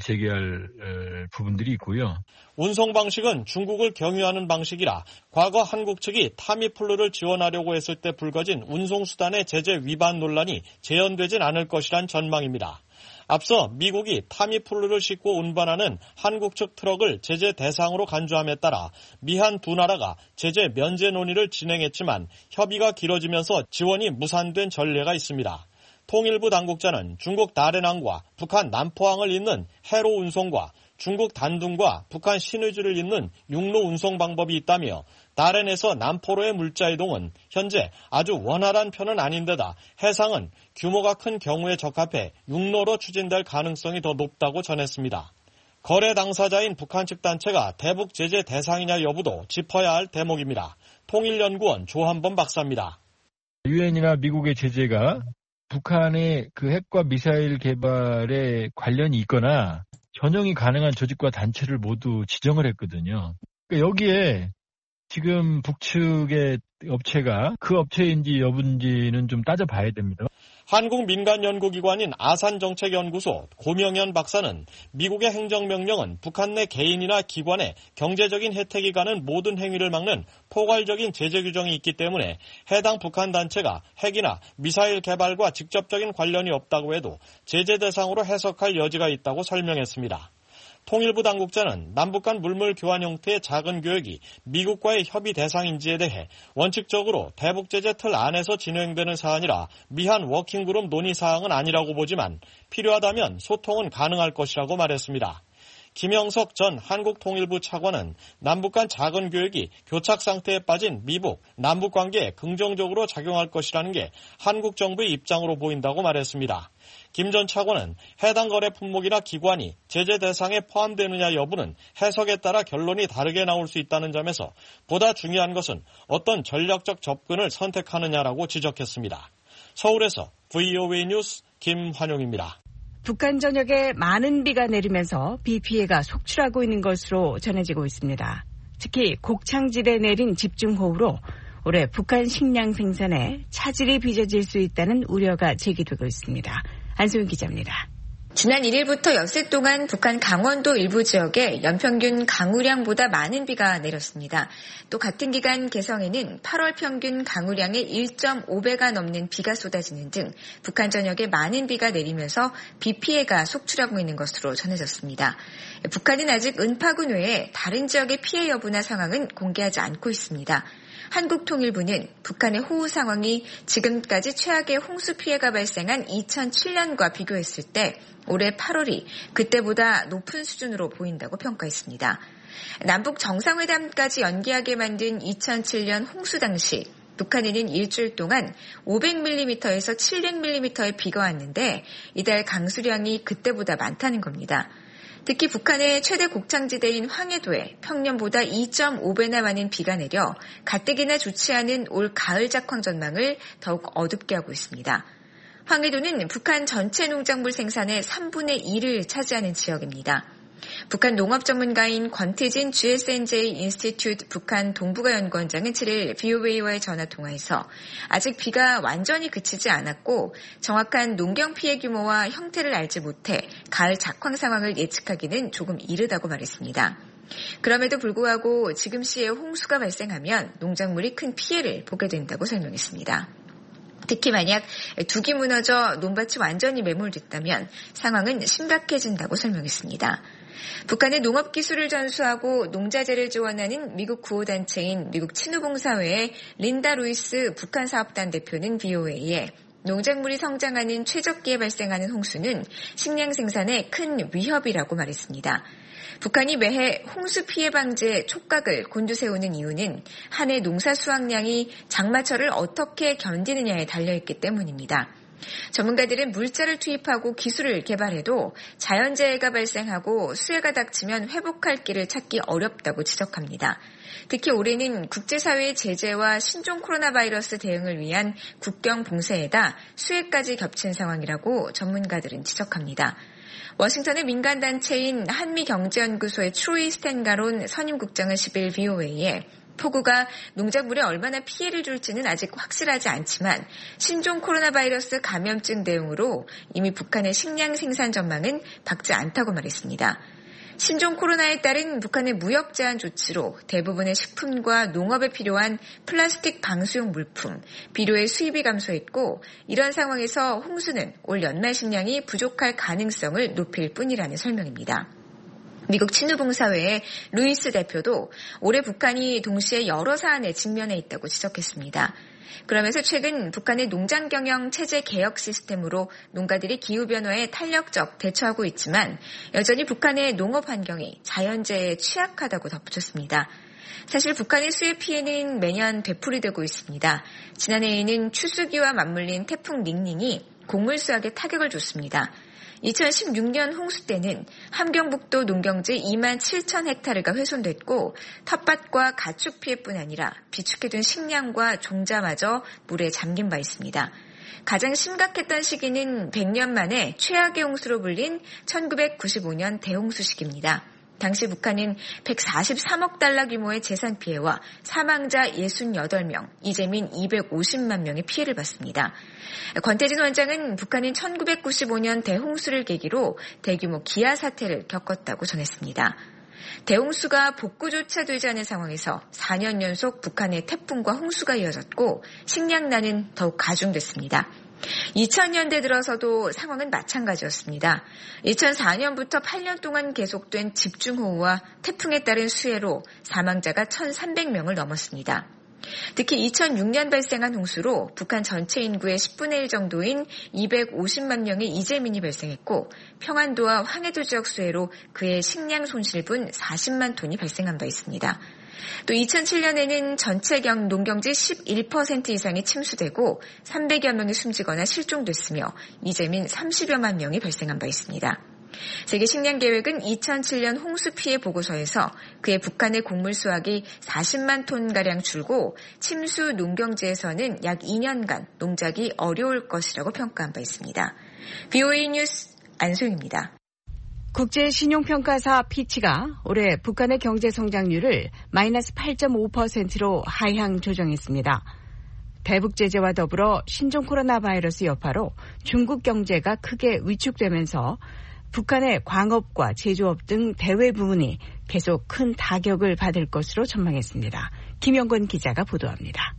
제기할 부분들이 있고요. 운송 방식은 중국을 경유하는 방식이라 과거 한국 측이 타미플루를 지원하려고 했을 때 불거진 운송수단의 제재 위반 논란이 재현되진 않을 것이란 전망입니다. 앞서 미국이 타미플루를 싣고 운반하는 한국 측 트럭을 제재 대상으로 간주함에 따라 미한 두 나라가 제재 면제 논의를 진행했지만 협의가 길어지면서 지원이 무산된 전례가 있습니다. 통일부 당국자는 중국 다롄항과 북한 남포항을 잇는 해로 운송과 중국 단둥과 북한 신의주를 잇는 육로 운송 방법이 있다며 다롄에서 남포로의 물자 이동은 현재 아주 원활한 편은 아닌데다 해상은 규모가 큰 경우에 적합해 육로로 추진될 가능성이 더 높다고 전했습니다. 거래 당사자인 북한 측 단체가 대북 제재 대상이냐 여부도 짚어야 할 대목입니다. 통일연구원 조한범 박사입니다. 유엔이나 미국의 제재가 북한의 그 핵과 미사일 개발에 관련이 있거나 전용이 가능한 조직과 단체를 모두 지정을 했거든요. 그러니까 여기에 지금 북측의 업체가 그 업체인지 여부인지는 좀 따져봐야 됩니다. 한국 민간연구기관인 아산정책연구소 고명현 박사는 미국의 행정명령은 북한 내 개인이나 기관에 경제적인 혜택이 가는 모든 행위를 막는 포괄적인 제재 규정이 있기 때문에 해당 북한 단체가 핵이나 미사일 개발과 직접적인 관련이 없다고 해도 제재 대상으로 해석할 여지가 있다고 설명했습니다. 통일부 당국자는 남북 간 물물 교환 형태의 작은 교역이 미국과의 협의 대상인지에 대해 원칙적으로 대북 제재 틀 안에서 진행되는 사안이라 미한 워킹그룹 논의 사항은 아니라고 보지만 필요하다면 소통은 가능할 것이라고 말했습니다. 김영석 전 한국통일부 차관은 남북 간 작은 교역이 교착 상태에 빠진 미북, 남북 관계에 긍정적으로 작용할 것이라는 게 한국 정부의 입장으로 보인다고 말했습니다. 김 전 차관은 해당 거래 품목이나 기관이 제재 대상에 포함되느냐 여부는 해석에 따라 결론이 다르게 나올 수 있다는 점에서 보다 중요한 것은 어떤 전략적 접근을 선택하느냐라고 지적했습니다. 서울에서 브이오에이 뉴스 김환용입니다. 북한 전역에 많은 비가 내리면서 비 피해가 속출하고 있는 것으로 전해지고 있습니다. 특히 곡창지대에 내린 집중호우로 올해 북한 식량 생산에 차질이 빚어질 수 있다는 우려가 제기되고 있습니다. 안소영 기자입니다. 지난 일 일부터 엿새 동안 북한 강원도 일부 지역에 연평균 강우량보다 많은 비가 내렸습니다. 또 같은 기간 개성에는 팔월 평균 강우량의 일 점 오 배가 넘는 비가 쏟아지는 등 북한 전역에 많은 비가 내리면서 비 피해가 속출하고 있는 것으로 전해졌습니다. 북한은 아직 은파군 외에 다른 지역의 피해 여부나 상황은 공개하지 않고 있습니다. 한국통일부는 북한의 호우 상황이 지금까지 최악의 홍수 피해가 발생한 이천칠 년과 비교했을 때 올해 팔월이 그때보다 높은 수준으로 보인다고 평가했습니다. 남북 정상회담까지 연기하게 만든 이천칠 년 홍수 당시 북한에는 일주일 동안 오백 밀리미터에서 칠백 밀리미터의 비가 왔는데 이달 강수량이 그때보다 많다는 겁니다. 특히 북한의 최대 곡창지대인 황해도에 평년보다 이 점 오 배나 많은 비가 내려 가뜩이나 좋지 않은 올 가을 작황 전망을 더욱 어둡게 하고 있습니다. 황해도는 북한 전체 농작물 생산의 삼분의 일을 차지하는 지역입니다. 북한 농업 전문가인 권태진 지에스엔제이 인스티튜트 북한 동북아 연구원장은 칠 일 브이오에이와의 전화 통화에서 아직 비가 완전히 그치지 않았고 정확한 농경 피해 규모와 형태를 알지 못해 가을 작황 상황을 예측하기는 조금 이르다고 말했습니다. 그럼에도 불구하고 지금 시에 홍수가 발생하면 농작물이 큰 피해를 보게 된다고 설명했습니다. 특히 만약 둑이 무너져 논밭이 완전히 매몰됐다면 상황은 심각해진다고 설명했습니다. 북한의 농업기술을 전수하고 농자재를 지원하는 미국 구호단체인 미국 친후봉사회의 린다 루이스 북한 사업단 대표는 브이오에이에 농작물이 성장하는 최적기에 발생하는 홍수는 식량 생산에 큰 위협이라고 말했습니다. 북한이 매해 홍수 피해 방지에 촉각을 곤두세우는 이유는 한 해 농사 수확량이 장마철을 어떻게 견디느냐에 달려있기 때문입니다. 전문가들은 물자를 투입하고 기술을 개발해도 자연재해가 발생하고 수해가 닥치면 회복할 길을 찾기 어렵다고 지적합니다. 특히 올해는 국제사회의 제재와 신종 코로나 바이러스 대응을 위한 국경 봉쇄에다 수해까지 겹친 상황이라고 전문가들은 지적합니다. 워싱턴의 민간단체인 한미경제연구소의 트로이 스탠가론 선임국장은 십 일 브이오에이에 폭우가 농작물에 얼마나 피해를 줄지는 아직 확실하지 않지만 신종 코로나 바이러스 감염증 대응으로 이미 북한의 식량 생산 전망은 밝지 않다고 말했습니다. 신종 코로나에 따른 북한의 무역 제한 조치로 대부분의 식품과 농업에 필요한 플라스틱 방수용 물품, 비료의 수입이 감소했고 이런 상황에서 홍수는 올 연말 식량이 부족할 가능성을 높일 뿐이라는 설명입니다. 미국 친유봉사회의 루이스 대표도 올해 북한이 동시에 여러 사안에 직면해 있다고 지적했습니다. 그러면서 최근 북한의 농장 경영 체제 개혁 시스템으로 농가들이 기후변화에 탄력적 대처하고 있지만 여전히 북한의 농업 환경이 자연재해에 취약하다고 덧붙였습니다. 사실 북한의 수해 피해는 매년 되풀이되고 있습니다. 지난해에는 추수기와 맞물린 태풍 닝닝이 곡물 수확에 타격을 줬습니다. 이천십육 년 홍수 때는 함경북도 농경지 이만 칠천 헥타르가 훼손됐고 텃밭과 가축 피해뿐 아니라 비축해둔 식량과 종자마저 물에 잠긴 바 있습니다. 가장 심각했던 시기는 백 년 만에 최악의 홍수로 불린 천구백구십오 년 대홍수 시기입니다. 당시 북한은 백사십삼억 달러 규모의 재산 피해와 사망자 육십팔 명, 이재민 이백오십만 명의 피해를 봤습니다. 권태진 원장은 북한은 천구백구십오 년 대홍수를 계기로 대규모 기아 사태를 겪었다고 전했습니다. 대홍수가 복구조차 되지 않은 상황에서 사 년 연속 북한의 태풍과 홍수가 이어졌고 식량난은 더욱 가중됐습니다. 이천 년대 들어서도 상황은 마찬가지였습니다. 이천사 년부터 팔 년 동안 계속된 집중호우와 태풍에 따른 수해로 사망자가 천삼백 명을 넘었습니다. 특히 이천육 년 발생한 홍수로 북한 전체 인구의 십분의 일 정도인 이백오십만 명의 이재민이 발생했고 평안도와 황해도 지역 수해로 그의 식량 손실분 사십만 톤이 발생한 바 있습니다. 또 이천칠 년에는 전체 경 농경지 십일 퍼센트 이상이 침수되고 삼백여 명이 숨지거나 실종됐으며 이재민 삼십여만 명이 발생한 바 있습니다. 세계식량계획은 이천칠 년 홍수 피해 보고서에서 그의 북한의 곡물 수확이 사십만 톤가량 줄고 침수 농경지에서는 약 이 년간 농작이 어려울 것이라고 평가한 바 있습니다. 비오에이 뉴스 안소영입니다. 국제신용평가사 피치가 올해 북한의 경제성장률을 마이너스 팔 점 오 퍼센트로 하향 조정했습니다. 대북 제재와 더불어 신종 코로나 바이러스 여파로 중국 경제가 크게 위축되면서 북한의 광업과 제조업 등 대외 부문이 계속 큰 타격을 받을 것으로 전망했습니다. 김영권 기자가 보도합니다.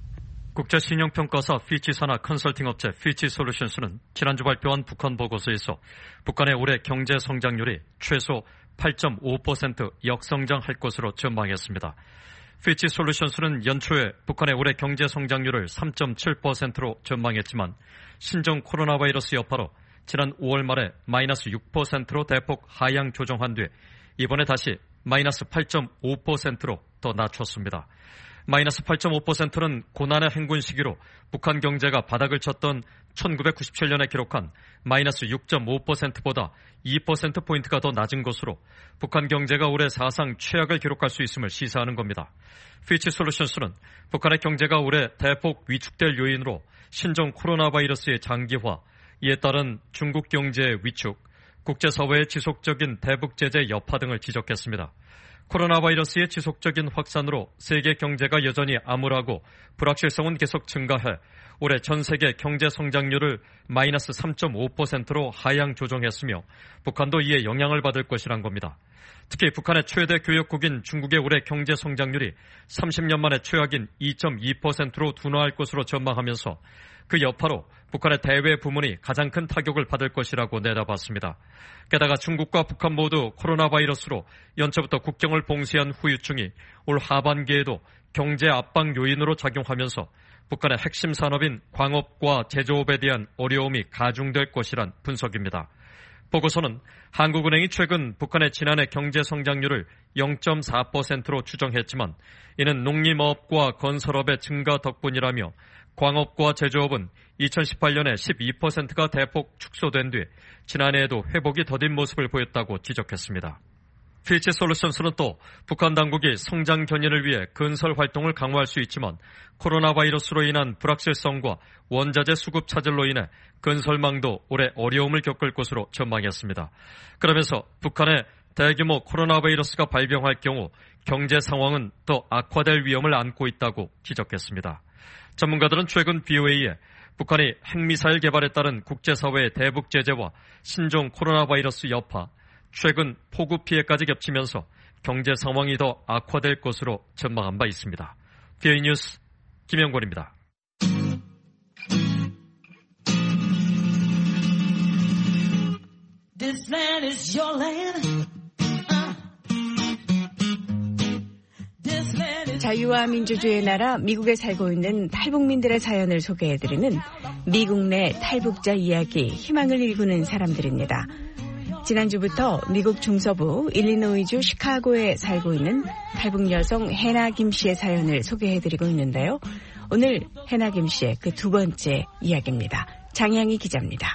국제신용평가사 피치 산하 컨설팅 업체 피치 솔루션스는 지난주 발표한 북한 보고서에서 북한의 올해 경제 성장률이 최소 팔 점 오 퍼센트 역성장할 것으로 전망했습니다. 피치 솔루션스는 연초에 북한의 올해 경제 성장률을 삼 점 칠 퍼센트로 전망했지만 신종 코로나 바이러스 여파로 지난 오월 말에 마이너스 육 퍼센트로 대폭 하향 조정한 뒤 이번에 다시 마이너스 팔 점 오 퍼센트로 더 낮췄습니다. 마이너스 팔 점 오 퍼센트는 고난의 행군 시기로 북한 경제가 바닥을 쳤던 천구백구십칠 년에 기록한 마이너스 육 점 오 퍼센트보다 이 퍼센트포인트가 더 낮은 것으로 북한 경제가 올해 사상 최악을 기록할 수 있음을 시사하는 겁니다. 피치 솔루션스는 북한의 경제가 올해 대폭 위축될 요인으로 신종 코로나 바이러스의 장기화, 이에 따른 중국 경제의 위축, 국제사회의 지속적인 대북 제재 여파 등을 지적했습니다. 코로나 바이러스의 지속적인 확산으로 세계 경제가 여전히 암울하고 불확실성은 계속 증가해 올해 전 세계 경제 성장률을 마이너스 삼 점 오 퍼센트로 하향 조정했으며 북한도 이에 영향을 받을 것이란 겁니다. 특히 북한의 최대 교역국인 중국의 올해 경제 성장률이 삼십 년 만에 최악인 이 점 이 퍼센트로 둔화할 것으로 전망하면서 그 여파로 북한의 대외 부문이 가장 큰 타격을 받을 것이라고 내다봤습니다. 게다가 중국과 북한 모두 코로나 바이러스로 연초부터 국경을 봉쇄한 후유증이 올 하반기에도 경제 압박 요인으로 작용하면서 북한의 핵심 산업인 광업과 제조업에 대한 어려움이 가중될 것이란 분석입니다. 보고서는 한국은행이 최근 북한의 지난해 경제 성장률을 영 점 사 퍼센트로 추정했지만 이는 농림업과 건설업의 증가 덕분이라며 광업과 제조업은 이천십팔 년에 십이 퍼센트가 대폭 축소된 뒤 지난해에도 회복이 더딘 모습을 보였다고 지적했습니다. 피치 솔루션스는 또 북한 당국이 성장 견인을 위해 건설 활동을 강화할 수 있지만 코로나 바이러스로 인한 불확실성과 원자재 수급 차질로 인해 건설망도 올해 어려움을 겪을 것으로 전망했습니다. 그러면서 북한의 대규모 코로나 바이러스가 발병할 경우 경제 상황은 더 악화될 위험을 안고 있다고 지적했습니다. 전문가들은 최근 비오에이에 북한이 핵미사일 개발에 따른 국제사회의 대북 제재와 신종 코로나 바이러스 여파, 최근 폭우 피해까지 겹치면서 경제 상황이 더 악화될 것으로 전망한 바 있습니다. 비오에이 뉴스 김영권입니다. This land is your land. 자유와 민주주의의 나라 미국에 살고 있는 탈북민들의 사연을 소개해드리는 미국 내 탈북자 이야기, 희망을 일구는 사람들입니다. 지난주부터 미국 중서부 일리노이주 시카고에 살고 있는 탈북 여성 해나 김 씨의 사연을 소개해드리고 있는데요. 오늘 해나 김 씨의 그 두 번째 이야기입니다. 장향희 기자입니다.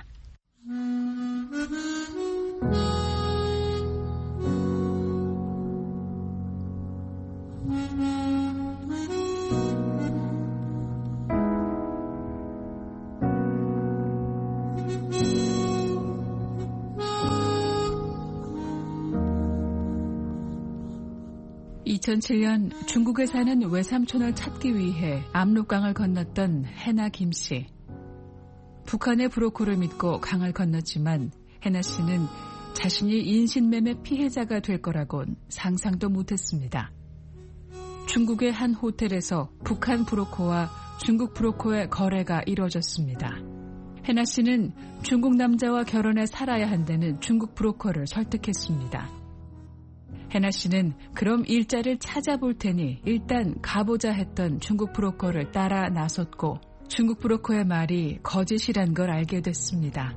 이천칠 년 중국에 사는 외삼촌을 찾기 위해 압록강을 건넜던 해나 김 씨. 북한의 브로커를 믿고 강을 건넜지만 해나 씨는 자신이 인신매매 피해자가 될 거라곤 상상도 못했습니다. 중국의 한 호텔에서 북한 브로커와 중국 브로커의 거래가 이루어졌습니다. 해나 씨는 중국 남자와 결혼해 살아야 한다는 중국 브로커를 설득했습니다. 해나 씨는 그럼 일자를 찾아볼 테니 일단 가보자 했던 중국 브로커를 따라 나섰고 중국 브로커의 말이 거짓이란 걸 알게 됐습니다.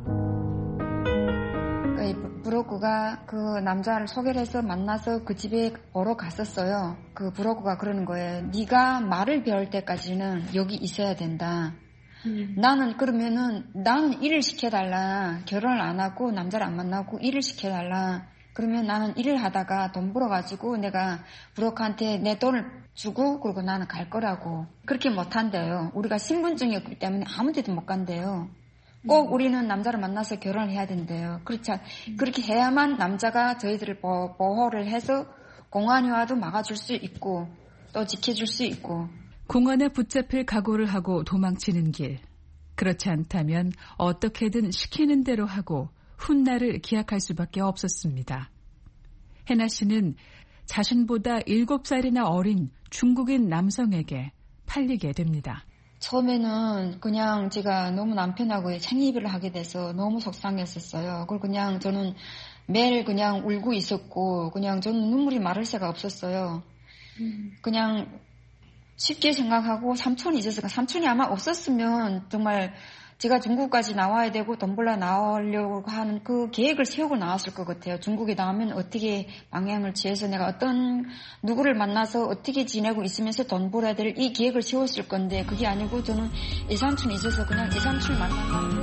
그 브로커가 그 남자를 소개를 해서 만나서 그 집에 보러 갔었어요. 그 브로커가 그러는 거예요. 네가 말을 배울 때까지는 여기 있어야 된다. 음. 나는 그러면은 나는 일을 시켜달라. 결혼을 안 하고 남자를 안 만나고 일을 시켜달라. 그러면 나는 일을 하다가 돈 벌어가지고 내가 브로커한테 내 돈을 주고 그리고 나는 갈 거라고. 그렇게 못한대요. 우리가 신분증이 없기 때문에 아무 데도 못 간대요. 꼭 우리는 남자를 만나서 결혼을 해야 된대요. 그렇지, 그렇게 해야만 남자가 저희들을 보, 보호를 해서 공안이 와도 막아줄 수 있고 또 지켜줄 수 있고. 공안에 붙잡힐 각오를 하고 도망치는 길. 그렇지 않다면 어떻게든 시키는 대로 하고 훗날을 기약할 수밖에 없었습니다. 해나 씨는 자신보다 일곱 살이나 어린 중국인 남성에게 팔리게 됩니다. 처음에는 그냥 제가 너무 남편하고 생이별을 하게 돼서 너무 속상했었어요. 그리고 그냥 저는 매일 그냥 울고 있었고 그냥 저는 눈물이 마를 새가 없었어요. 음. 그냥 쉽게 생각하고 삼촌이 있었으니까 삼촌이 아마 없었으면 정말 제가 중국까지 나와야 되고 돈 벌러 나오려고 하는 그 계획을 세우고 나왔을 것 같아요. 중국에 나오면 어떻게 방향을 취해서 내가 어떤 누구를 만나서 어떻게 지내고 있으면서 돈 벌어야 될 이 계획을 세웠을 건데 그게 아니고 저는 이삼촌이 있어서 그냥 이삼촌을 만나고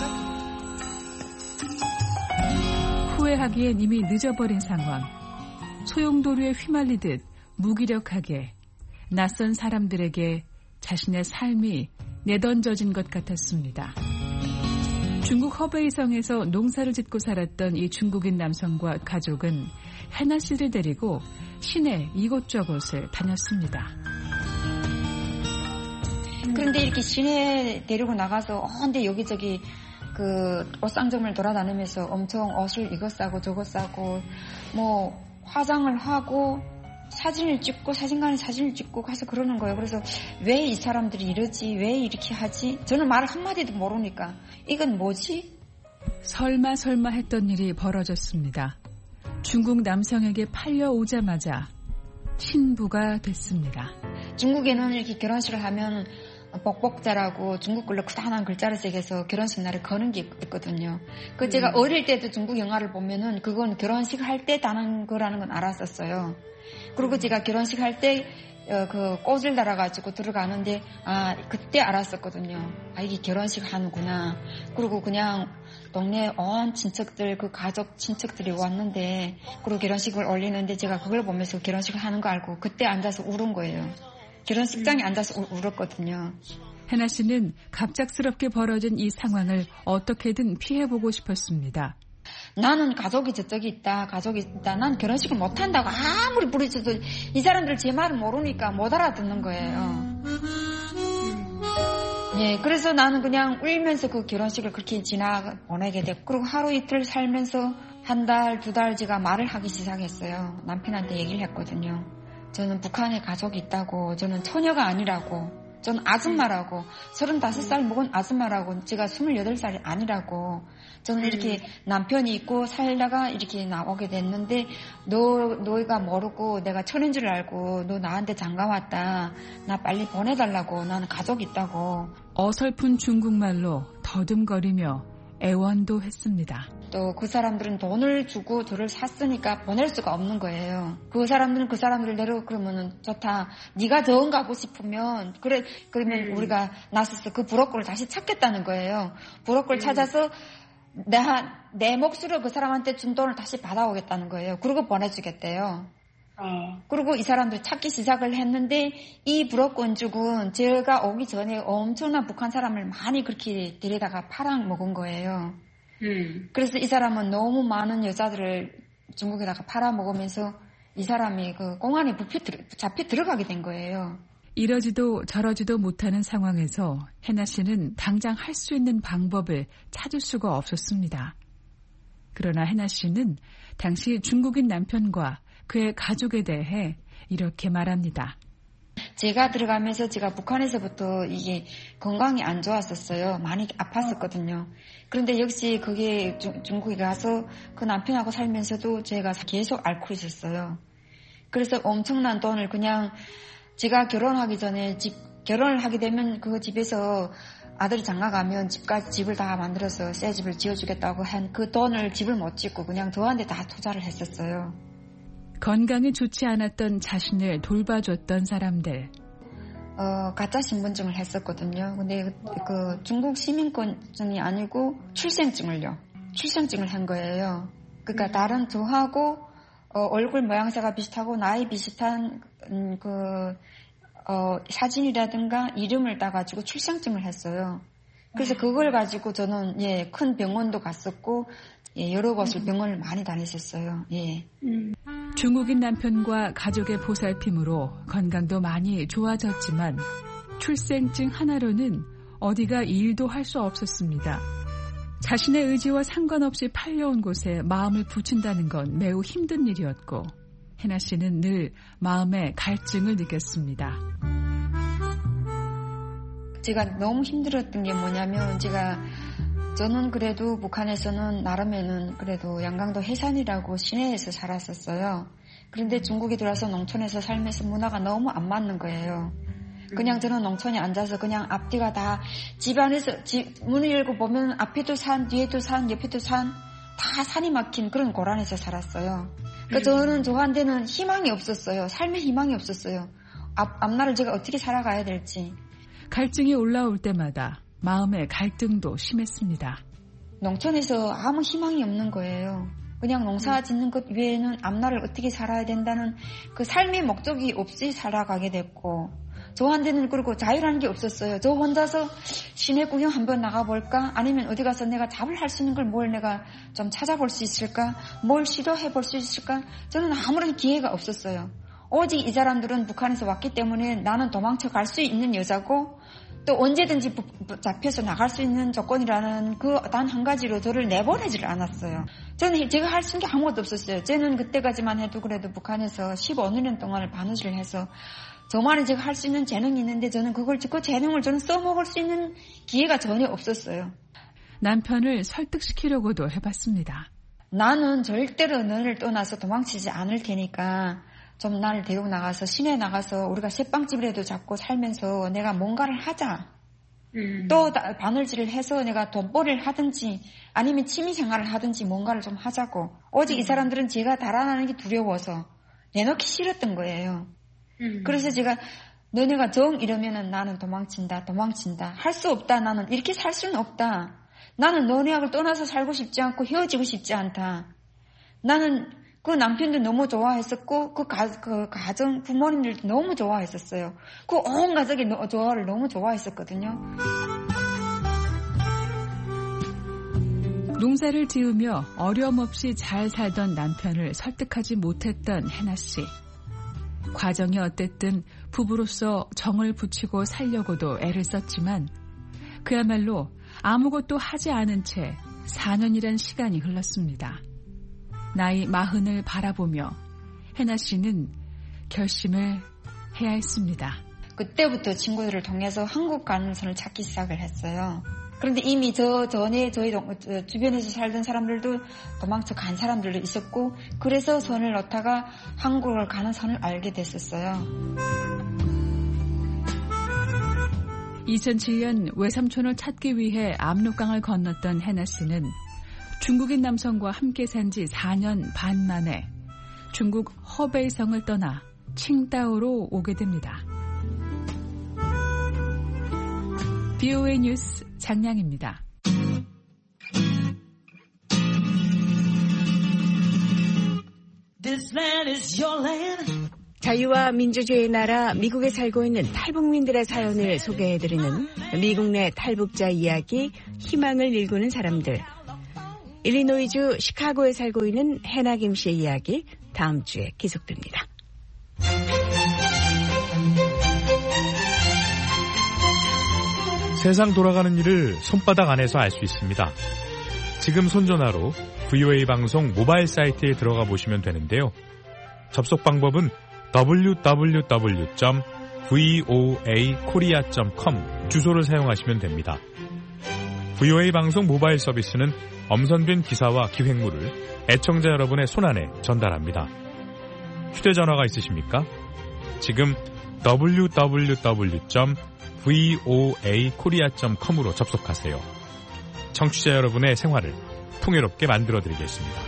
후회하기엔 이미 늦어버린 상황. 소용돌이에 휘말리듯 무기력하게 낯선 사람들에게 자신의 삶이 내던져진 것 같았습니다. 중국 허베이성에서 농사를 짓고 살았던 이 중국인 남성과 가족은 해나 씨를 데리고 시내 이곳저곳을 다녔습니다. 그런데 이렇게 시내 데리고 나가서 어, 근데 여기저기 그 옷상점을 돌아다니면서 엄청 옷을 이거 싸고 저거 싸고 뭐 화장을 하고 사진을 찍고 사진관에 사진을 찍고 가서 그러는 거예요. 그래서 왜 이 사람들이 이러지? 왜 이렇게 하지? 저는 말을 한마디도 모르니까 이건 뭐지? 설마 설마 했던 일이 벌어졌습니다. 중국 남성에게 팔려오자마자 신부가 됐습니다. 중국에는 이렇게 결혼식을 하면 복복자라고 중국 글로 크다란 글자를 새겨서 결혼식 날에 거는 게 있거든요. 그 제가 음. 어릴 때도 중국 영화를 보면은 그건 결혼식 할 때 다는 거라는 건 알았었어요. 그리고 제가 결혼식 할 때 그 꽃을 달아가지고 들어가는데 아 그때 알았었거든요. 아 이게 결혼식 하는구나. 그리고 그냥 동네 온 친척들 그 가족 친척들이 왔는데 그리고 결혼식을 올리는데 제가 그걸 보면서 결혼식을 하는 거 알고 그때 앉아서 울은 거예요. 결혼식장에 앉아서 우, 울었거든요. 해나 씨는 갑작스럽게 벌어진 이 상황을 어떻게든 피해보고 싶었습니다. 나는 가족이 저쪽에 있다, 가족이 있다. 난 결혼식을 못 한다고 아무리 부르쳐도 이 사람들 제 말을 모르니까 못 알아듣는 거예요. 예, 그래서 나는 그냥 울면서 그 결혼식을 그렇게 지나 보내게 됐고, 그리고 하루 이틀 살면서 한 달, 두 달 제가 말을 하기 시작했어요. 남편한테 얘기를 했거든요. 저는 북한에 가족이 있다고, 저는 처녀가 아니라고, 저는 아줌마라고, 서른다섯 살 먹은 아줌마라고, 제가 스물여덟 살이 아니라고, 저는 이렇게 남편이 있고 살다가 이렇게 나오게 됐는데, 너, 너희가 모르고 내가 처녀인 줄 알고, 너 나한테 장가왔다. 나 빨리 보내달라고, 나는 가족 있다고. 어설픈 중국말로 더듬거리며 애원도 했습니다. 또 그 사람들은 돈을 주고 저를 샀으니까 보낼 수가 없는 거예요. 그 사람들은 그 사람들을 내려 그러면은 좋다. 네가 정 가고 싶으면 그래 그러면 음. 우리가 나서서 그 브로커를 다시 찾겠다는 거예요. 브로커를 음. 찾아서 내가 내 몫으로 그 사람한테 준 돈을 다시 받아오겠다는 거예요. 그리고 보내주겠대요. 어. 그리고 이 사람들 찾기 시작을 했는데 이 브로커인죽은 제가 오기 전에 엄청난 북한 사람을 많이 그렇게 데려다가 팔아먹은 거예요. 음. 그래서 이 사람은 너무 많은 여자들을 중국에다가 팔아먹으면서 이 사람이 그 공안에 부피 잡혀 들어가게 된 거예요. 이러지도 저러지도 못하는 상황에서 해나 씨는 당장 할 수 있는 방법을 찾을 수가 없었습니다. 그러나 해나 씨는 당시 중국인 남편과 그의 가족에 대해 이렇게 말합니다. 제가 들어가면서 제가 북한에서부터 이게 건강이 안 좋았었어요. 많이 아팠었거든요. 그런데 역시 그게 중, 중국에 가서 그 남편하고 살면서도 제가 계속 앓고 있었어요. 그래서 엄청난 돈을 그냥 제가 결혼하기 전에 집, 결혼을 하게 되면 그 집에서 아들이 장가가면 집까지 집을 다 만들어서 새 집을 지어주겠다고 한 그 돈을 집을 못 짓고 그냥 저한테 다 투자를 했었어요. 건강이 좋지 않았던 자신을 돌봐줬던 사람들. 어, 가짜 신분증을 했었거든요. 근데 그, 그 중국 시민권이 아니고 출생증을요. 출생증을 한 거예요. 그러니까 다른 저하고 어, 얼굴 모양새가 비슷하고 나이 비슷한 음, 그 어, 사진이라든가 이름을 따가지고 출생증을 했어요. 그래서 그걸 가지고 저는 예, 큰 병원도 갔었고 예, 여러 곳을 병원을 많이 다녔었어요. 예. 중국인 남편과 가족의 보살핌으로 건강도 많이 좋아졌지만 출생증 하나로는 어디가 일도 할 수 없었습니다. 자신의 의지와 상관없이 팔려온 곳에 마음을 붙인다는 건 매우 힘든 일이었고 해나 씨는 늘 마음에 갈증을 느꼈습니다. 제가 너무 힘들었던 게 뭐냐면 제가 저는 그래도 북한에서는 나름에는 그래도 양강도 해산이라고 시내에서 살았었어요. 그런데 중국에 들어와서 농촌에서 살면서 문화가 너무 안 맞는 거예요. 그냥 저는 농촌에 앉아서 그냥 앞뒤가 다 집안에서 집 문을 열고 보면 앞에도 산, 뒤에도 산, 옆에도 산, 다 산이 막힌 그런 고란에서 살았어요. 그러니까 저는 저한테는 희망이 없었어요. 삶에 희망이 없었어요. 앞, 앞날을 제가 어떻게 살아가야 될지. 갈증이 올라올 때마다 마음의 갈등도 심했습니다. 농촌에서 아무 희망이 없는 거예요. 그냥 농사 짓는 것 외에는 앞날을 어떻게 살아야 된다는 그 삶의 목적이 없이 살아가게 됐고 저한테는 그리고 자유라는 게 없었어요. 저 혼자서 시내 구경 한번 나가볼까? 아니면 어디 가서 내가 잡을 할 수 있는 걸 뭘 내가 좀 찾아볼 수 있을까? 뭘 시도해볼 수 있을까? 저는 아무런 기회가 없었어요. 오직 이 사람들은 북한에서 왔기 때문에 나는 도망쳐 갈 수 있는 여자고 또 언제든지 잡혀서 나갈 수 있는 조건이라는 그 단 한 가지로 저를 내보내질 않았어요. 저는 제가 할 수 있는 게 아무것도 없었어요. 저는 그때까지만 해도 그래도 북한에서 십오 년 동안을 바느질을 해서 저만이 제가 할 수 있는 재능이 있는데 저는 그걸 그 재능을 저는 써먹을 수 있는 기회가 전혀 없었어요. 남편을 설득시키려고도 해봤습니다. 나는 절대로 너를 떠나서 도망치지 않을 테니까 좀 나를 데리고 나가서 시내에 나가서 우리가 새빵집이라도 잡고 살면서 내가 뭔가를 하자. 음. 또 바늘질을 해서 내가 돈벌이를 하든지 아니면 취미생활을 하든지 뭔가를 좀 하자고. 오직 음. 이 사람들은 제가 달아나는 게 두려워서 내놓기 싫었던 거예요. 음. 그래서 제가 너네가 정 이러면은 나는 도망친다 도망친다 할 수 없다. 나는 이렇게 살 수는 없다. 나는 너네하고 떠나서 살고 싶지 않고 헤어지고 싶지 않다. 나는 그 남편도 너무 좋아했었고 그, 가, 그 가정 부모님들도 너무 좋아했었어요. 그 온 가족의 조화를 너무 좋아했었거든요. 농사를 지으며 어려움 없이 잘 살던 남편을 설득하지 못했던 해나 씨. 과정이 어땠든 부부로서 정을 붙이고 살려고도 애를 썼지만 그야말로 아무것도 하지 않은 채 사 년이란 시간이 흘렀습니다. 나이 마흔을 바라보며 해나 씨는 결심을 해야 했습니다. 그때부터 친구들을 통해서 한국 가능성을 찾기 시작을 했어요. 그런데 이미 저 전에 저희 주변에서 살던 사람들도 도망쳐 간 사람들도 있었고 그래서 선을 넣다가 한국을 가는 선을 알게 됐었어요. 이천칠 년 외삼촌을 찾기 위해 압록강을 건넜던 해나 씨는 중국인 남성과 함께 산 지 사 년 반 만에 중국 허베이성을 떠나 칭다오로 오게 됩니다. 비오에이 뉴스 장량입니다. This land is your land. 자유와 민주주의의 나라 미국에 살고 있는 탈북민들의 사연을 소개해드리는 미국 내 탈북자 이야기, 희망을 일구는 사람들. 일리노이주 시카고에 살고 있는 해나 김 씨의 이야기 다음 주에 계속됩니다. 세상 돌아가는 일을 손바닥 안에서 알 수 있습니다. 지금 손전화로 브이오에이 방송 모바일 사이트에 들어가 보시면 되는데요. 접속 방법은 더블유 더블유 더블유 점 브이오에이 코리아 점 컴 주소를 사용하시면 됩니다. 브이오에이 방송 모바일 서비스는 엄선된 기사와 기획물을 애청자 여러분의 손안에 전달합니다. 휴대전화가 있으십니까? 지금 더블유 더블유 더블유 점 브이오에이 코리아 점 컴으로 접속하세요. 청취자 여러분의 생활을 풍요롭게 만들어드리겠습니다.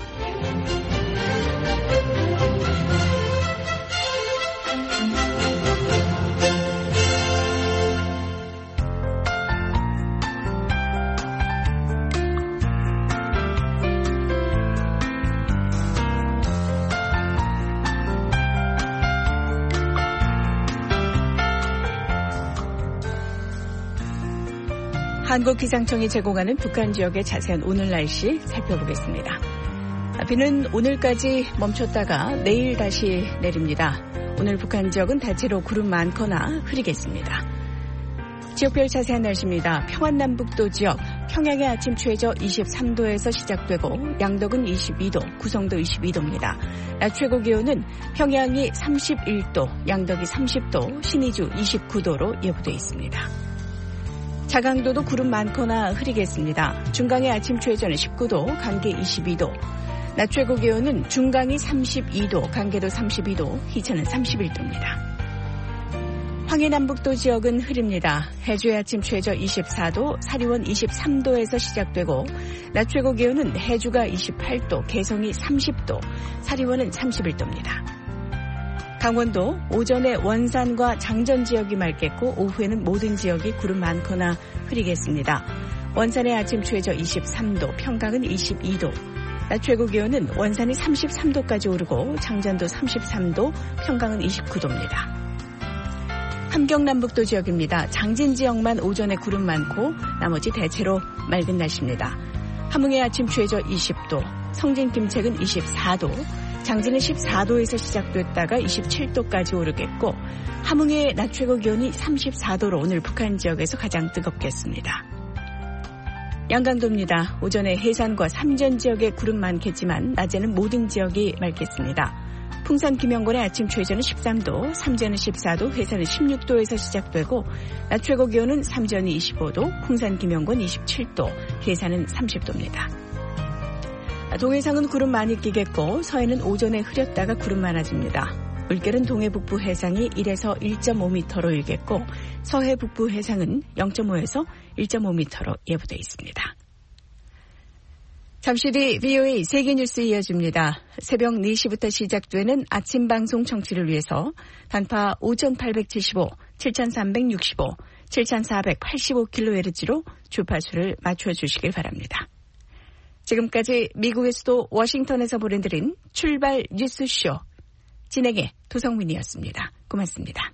한국기상청이 제공하는 북한 지역의 자세한 오늘 날씨 살펴보겠습니다. 비는 오늘까지 멈췄다가 내일 다시 내립니다. 오늘 북한 지역은 대체로 구름 많거나 흐리겠습니다. 지역별 자세한 날씨입니다. 평안남북도 지역, 평양의 아침 최저 이십삼 도에서 시작되고 양덕은 이십이 도, 구성도 이십이 도입니다. 낮 최고 기온은 평양이 삼십일 도, 양덕이 삼십 도, 신의주 이십구 도로 예보되어 있습니다. 자강도도 구름 많거나 흐리겠습니다. 중강의 아침 최저는 십구 도, 간계 이십이 도. 낮 최고 기온은 중강이 삼십이 도, 간계도 삼십이 도, 희천은 삼십일 도입니다. 황해남북도 지역은 흐립니다. 해주의 아침 최저 이십사 도, 사리원 이십삼 도에서 시작되고 낮 최고 기온은 해주가 이십팔 도, 개성이 삼십 도, 사리원은 삼십일 도입니다. 강원도 오전에 원산과 장전 지역이 맑겠고 오후에는 모든 지역이 구름 많거나 흐리겠습니다. 원산의 아침 최저 이십삼 도, 평강은 이십이 도, 낮 최고 기온은 원산이 삼십삼 도까지 오르고 장전도 삼십삼 도, 평강은 이십구 도입니다. 함경남북도 지역입니다. 장진 지역만 오전에 구름 많고 나머지 대체로 맑은 날씨입니다. 함흥의 아침 최저 이십 도, 성진 김책은 이십사 도, 장진은 십사 도에서 시작됐다가 이십칠 도까지 오르겠고 함흥의 낮 최고 기온이 삼십사 도로 오늘 북한 지역에서 가장 뜨겁겠습니다. 양강도입니다. 오전에 해산과 삼전 지역에 구름 많겠지만 낮에는 모든 지역이 맑겠습니다. 풍산 김영권의 아침 최저는 십삼 도, 삼전은 십사 도, 해산은 십육 도에서 시작되고 낮 최고 기온은 삼전이 이십오 도, 풍산 김영권 이십칠 도, 해산은 삼십 도입니다. 동해상은 구름 많이 끼겠고 서해는 오전에 흐렸다가 구름 많아집니다. 물결은 동해 북부 해상이 일에서 일 점 오 미터로 일겠고 서해 북부 해상은 영 점 오에서 일 점 오 미터로 예보되어 있습니다. 잠시 뒤 브이오에이 세계뉴스 이어집니다. 새벽 네 시부터 시작되는 아침 방송 청취를 위해서 단파 오천팔백칠십오, 칠천삼백육십오, 칠천사백팔십오 킬로헤르츠로 주파수를 맞춰주시길 바랍니다. 지금까지 미국의 수도 워싱턴에서 보내드린 출발 뉴스쇼 진행의 도성민이었습니다. 고맙습니다.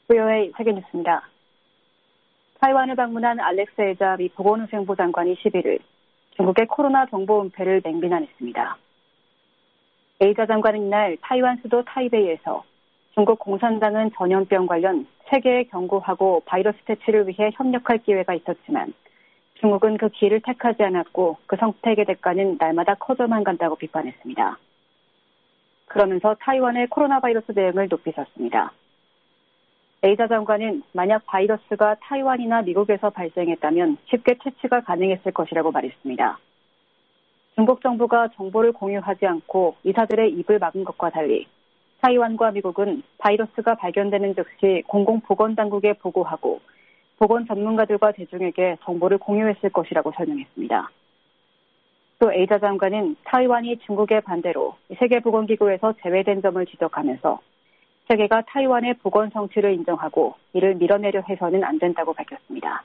브이오에이 세계뉴스입니다. 타이완을 방문한 알렉스 에자 미 보건위생부 장관이 십일 일 중국의 코로나 정보 은폐를 맹비난했습니다. 에이자 장관은 이날 타이완 수도 타이베이에서 중국 공산당은 전염병 관련 세계에 경고하고 바이러스 퇴치를 위해 협력할 기회가 있었지만 중국은 그 길을 택하지 않았고 그 선택의 대가는 날마다 커져만 간다고 비판했습니다. 그러면서 타이완의 코로나 바이러스 대응을 높이 섰습니다. 에이자 장관은 만약 바이러스가 타이완이나 미국에서 발생했다면 쉽게 퇴치가 가능했을 것이라고 말했습니다. 중국 정부가 정보를 공유하지 않고 의사들의 입을 막은 것과 달리 타이완과 미국은 바이러스가 발견되는 즉시 공공보건당국에 보고하고 보건 전문가들과 대중에게 정보를 공유했을 것이라고 설명했습니다. 또 에이자 장관은 타이완이 중국의 반대로 세계보건기구에서 제외된 점을 지적하면서 세계가 타이완의 보건 성취를 인정하고 이를 밀어내려 해서는 안 된다고 밝혔습니다.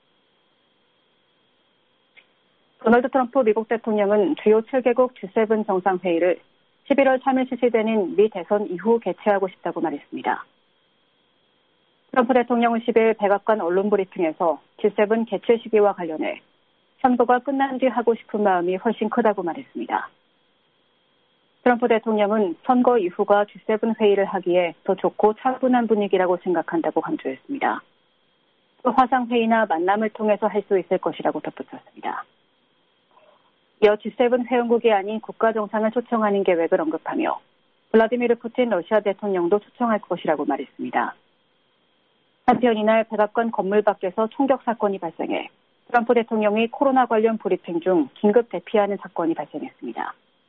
도널드 트럼프 미국 대통령은 주요 칠 개국 지 세븐 정상회의를 십일월 삼 일 실시되는 미 대선 이후 개최하고 싶다고 말했습니다. 트럼프 대통령은 십 일 백악관 언론 브리핑에서 지 세븐 개최 시기와 관련해 선거가 끝난 뒤 하고 싶은 마음이 훨씬 크다고 말했습니다. 트럼프 대통령은 선거 이후가 지 세븐 회의를 하기에 더 좋고 차분한 분위기라고 생각한다고 강조했습니다. 또 화상회의나 만남을 통해서 할 수 있을 것이라고 덧붙였습니다. 이어 지 세븐 회원국이 아닌 국가 정상을 초청하는 계획을 언급하며 블라디미르 푸틴 러시아 대통령도 초청할 것이라고 말했습니다. 한편 이날 백악관 건물 밖에서 총격 사건이 발생해 트럼프 대통령이 코로나 관련 브리핑 중 긴급 대피하는 사건이 발생했습니다.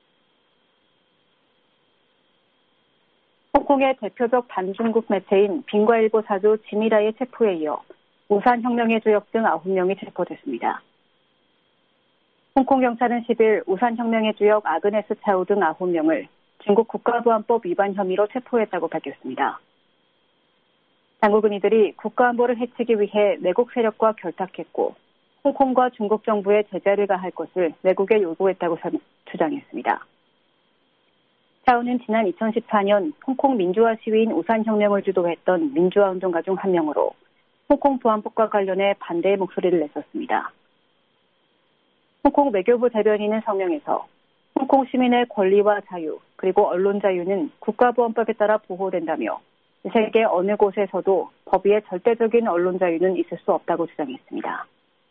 홍콩의 대표적 반중국 매체인 빙과일보 사주 지미라의 체포에 이어 우산혁명의 주역 등 아홉 명이 체포됐습니다. 홍콩 경찰은 십 일 우산혁명의 주역 아그네스 차우 등 아홉 명을 중국 국가보안법 위반 혐의로 체포했다고 밝혔습니다. 당국은 이들이 국가안보를 해치기 위해 외국 세력과 결탁했고 홍콩과 중국 정부에 제재를 가할 것을 외국에 요구했다고 주장했습니다. 차우는 지난 이천십사 년 홍콩 민주화 시위인 우산혁명을 주도했던 민주화 운동가 중 한 명으로 홍콩 보안법과 관련해 반대의 목소리를 냈었습니다. 홍콩 외교부 대변인은 성명에서 홍콩 시민의 권리와 자유 그리고 언론 자유는 국가보안법에 따라 보호된다며 세계 어느 곳에서도 법 위에 절대적인 언론 자유는 있을 수 없다고 주장했습니다.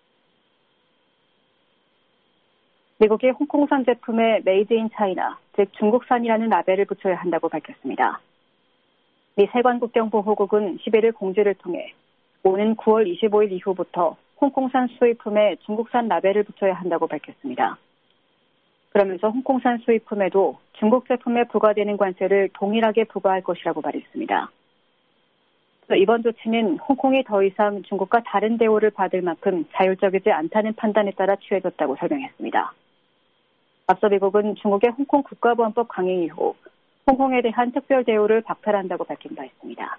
미국이 홍콩산 제품에 메이드 인 차이나, 즉 중국산이라는 라벨을 붙여야 한다고 밝혔습니다. 미 세관국경보호국은 십일 일 공지를 통해 오는 구월 이십오일 이후부터 홍콩산 수입품에 중국산 라벨을 붙여야 한다고 밝혔습니다. 그러면서 홍콩산 수입품에도 중국 제품에 부과되는 관세를 동일하게 부과할 것이라고 말했습니다. 이번 조치는 홍콩이 더 이상 중국과 다른 대우를 받을 만큼 자율적이지 않다는 판단에 따라 취해졌다고 설명했습니다. 앞서 미국은 중국의 홍콩 국가보안법 강행 이후 홍콩에 대한 특별 대우를 박탈한다고 밝힌 바 있습니다.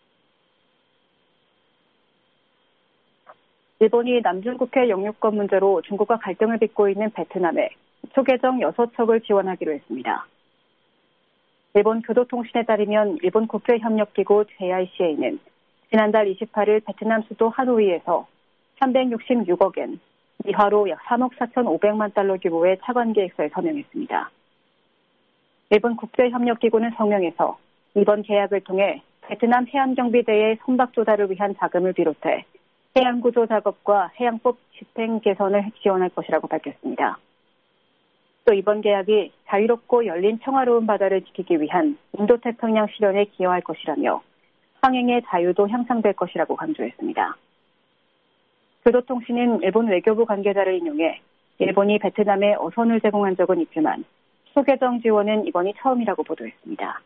일본이 남중국해 영유권 문제로 중국과 갈등을 빚고 있는 베트남에 초계정 여섯 척을 지원하기로 했습니다. 일본 교도통신에 따르면 일본 국제협력기구 제이아이씨에이는 지난달 이십팔일 베트남 수도 하노이에서 삼백육십육억 엔, 미화로 약 삼억 사천오백만 달러 규모의 차관 계획서에 서명했습니다. 일본 국제협력기구는 성명에서 이번 계약을 통해 베트남 해안경비대의 선박 조달을 위한 자금을 비롯해 해양구조 작업과 해양법 집행 개선을 지원할 것이라고 밝혔습니다. 또 이번 계약이 자유롭고 열린 평화로운 바다를 지키기 위한 인도태평양 실현에 기여할 것이라며 항행의 자유도 향상될 것이라고 강조했습니다. 교도통신은 일본 외교부 관계자를 인용해 일본이 베트남에 어선을 제공한 적은 있지만 소개정 지원은 이번이 처음이라고 보도했습니다.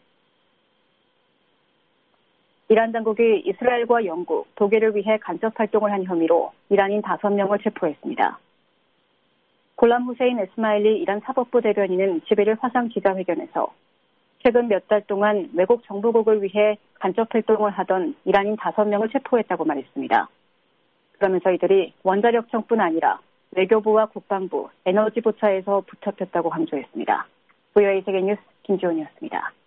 이란 당국이 이스라엘과 영국, 독일을 위해 간첩 활동을 한 혐의로 이란인 다섯 명을 체포했습니다. 골람 후세인 에스마일리 이란 사법부 대변인은 십일 일 화상 기자회견에서 최근 몇 달 동안 외국 정보국을 위해 간첩 활동을 하던 이란인 다섯 명을 체포했다고 말했습니다. 그러면서 이들이 원자력청뿐 아니라 외교부와 국방부, 에너지부처에서 붙잡혔다고 강조했습니다. 브이오에이 세계뉴스 김지원이었습니다.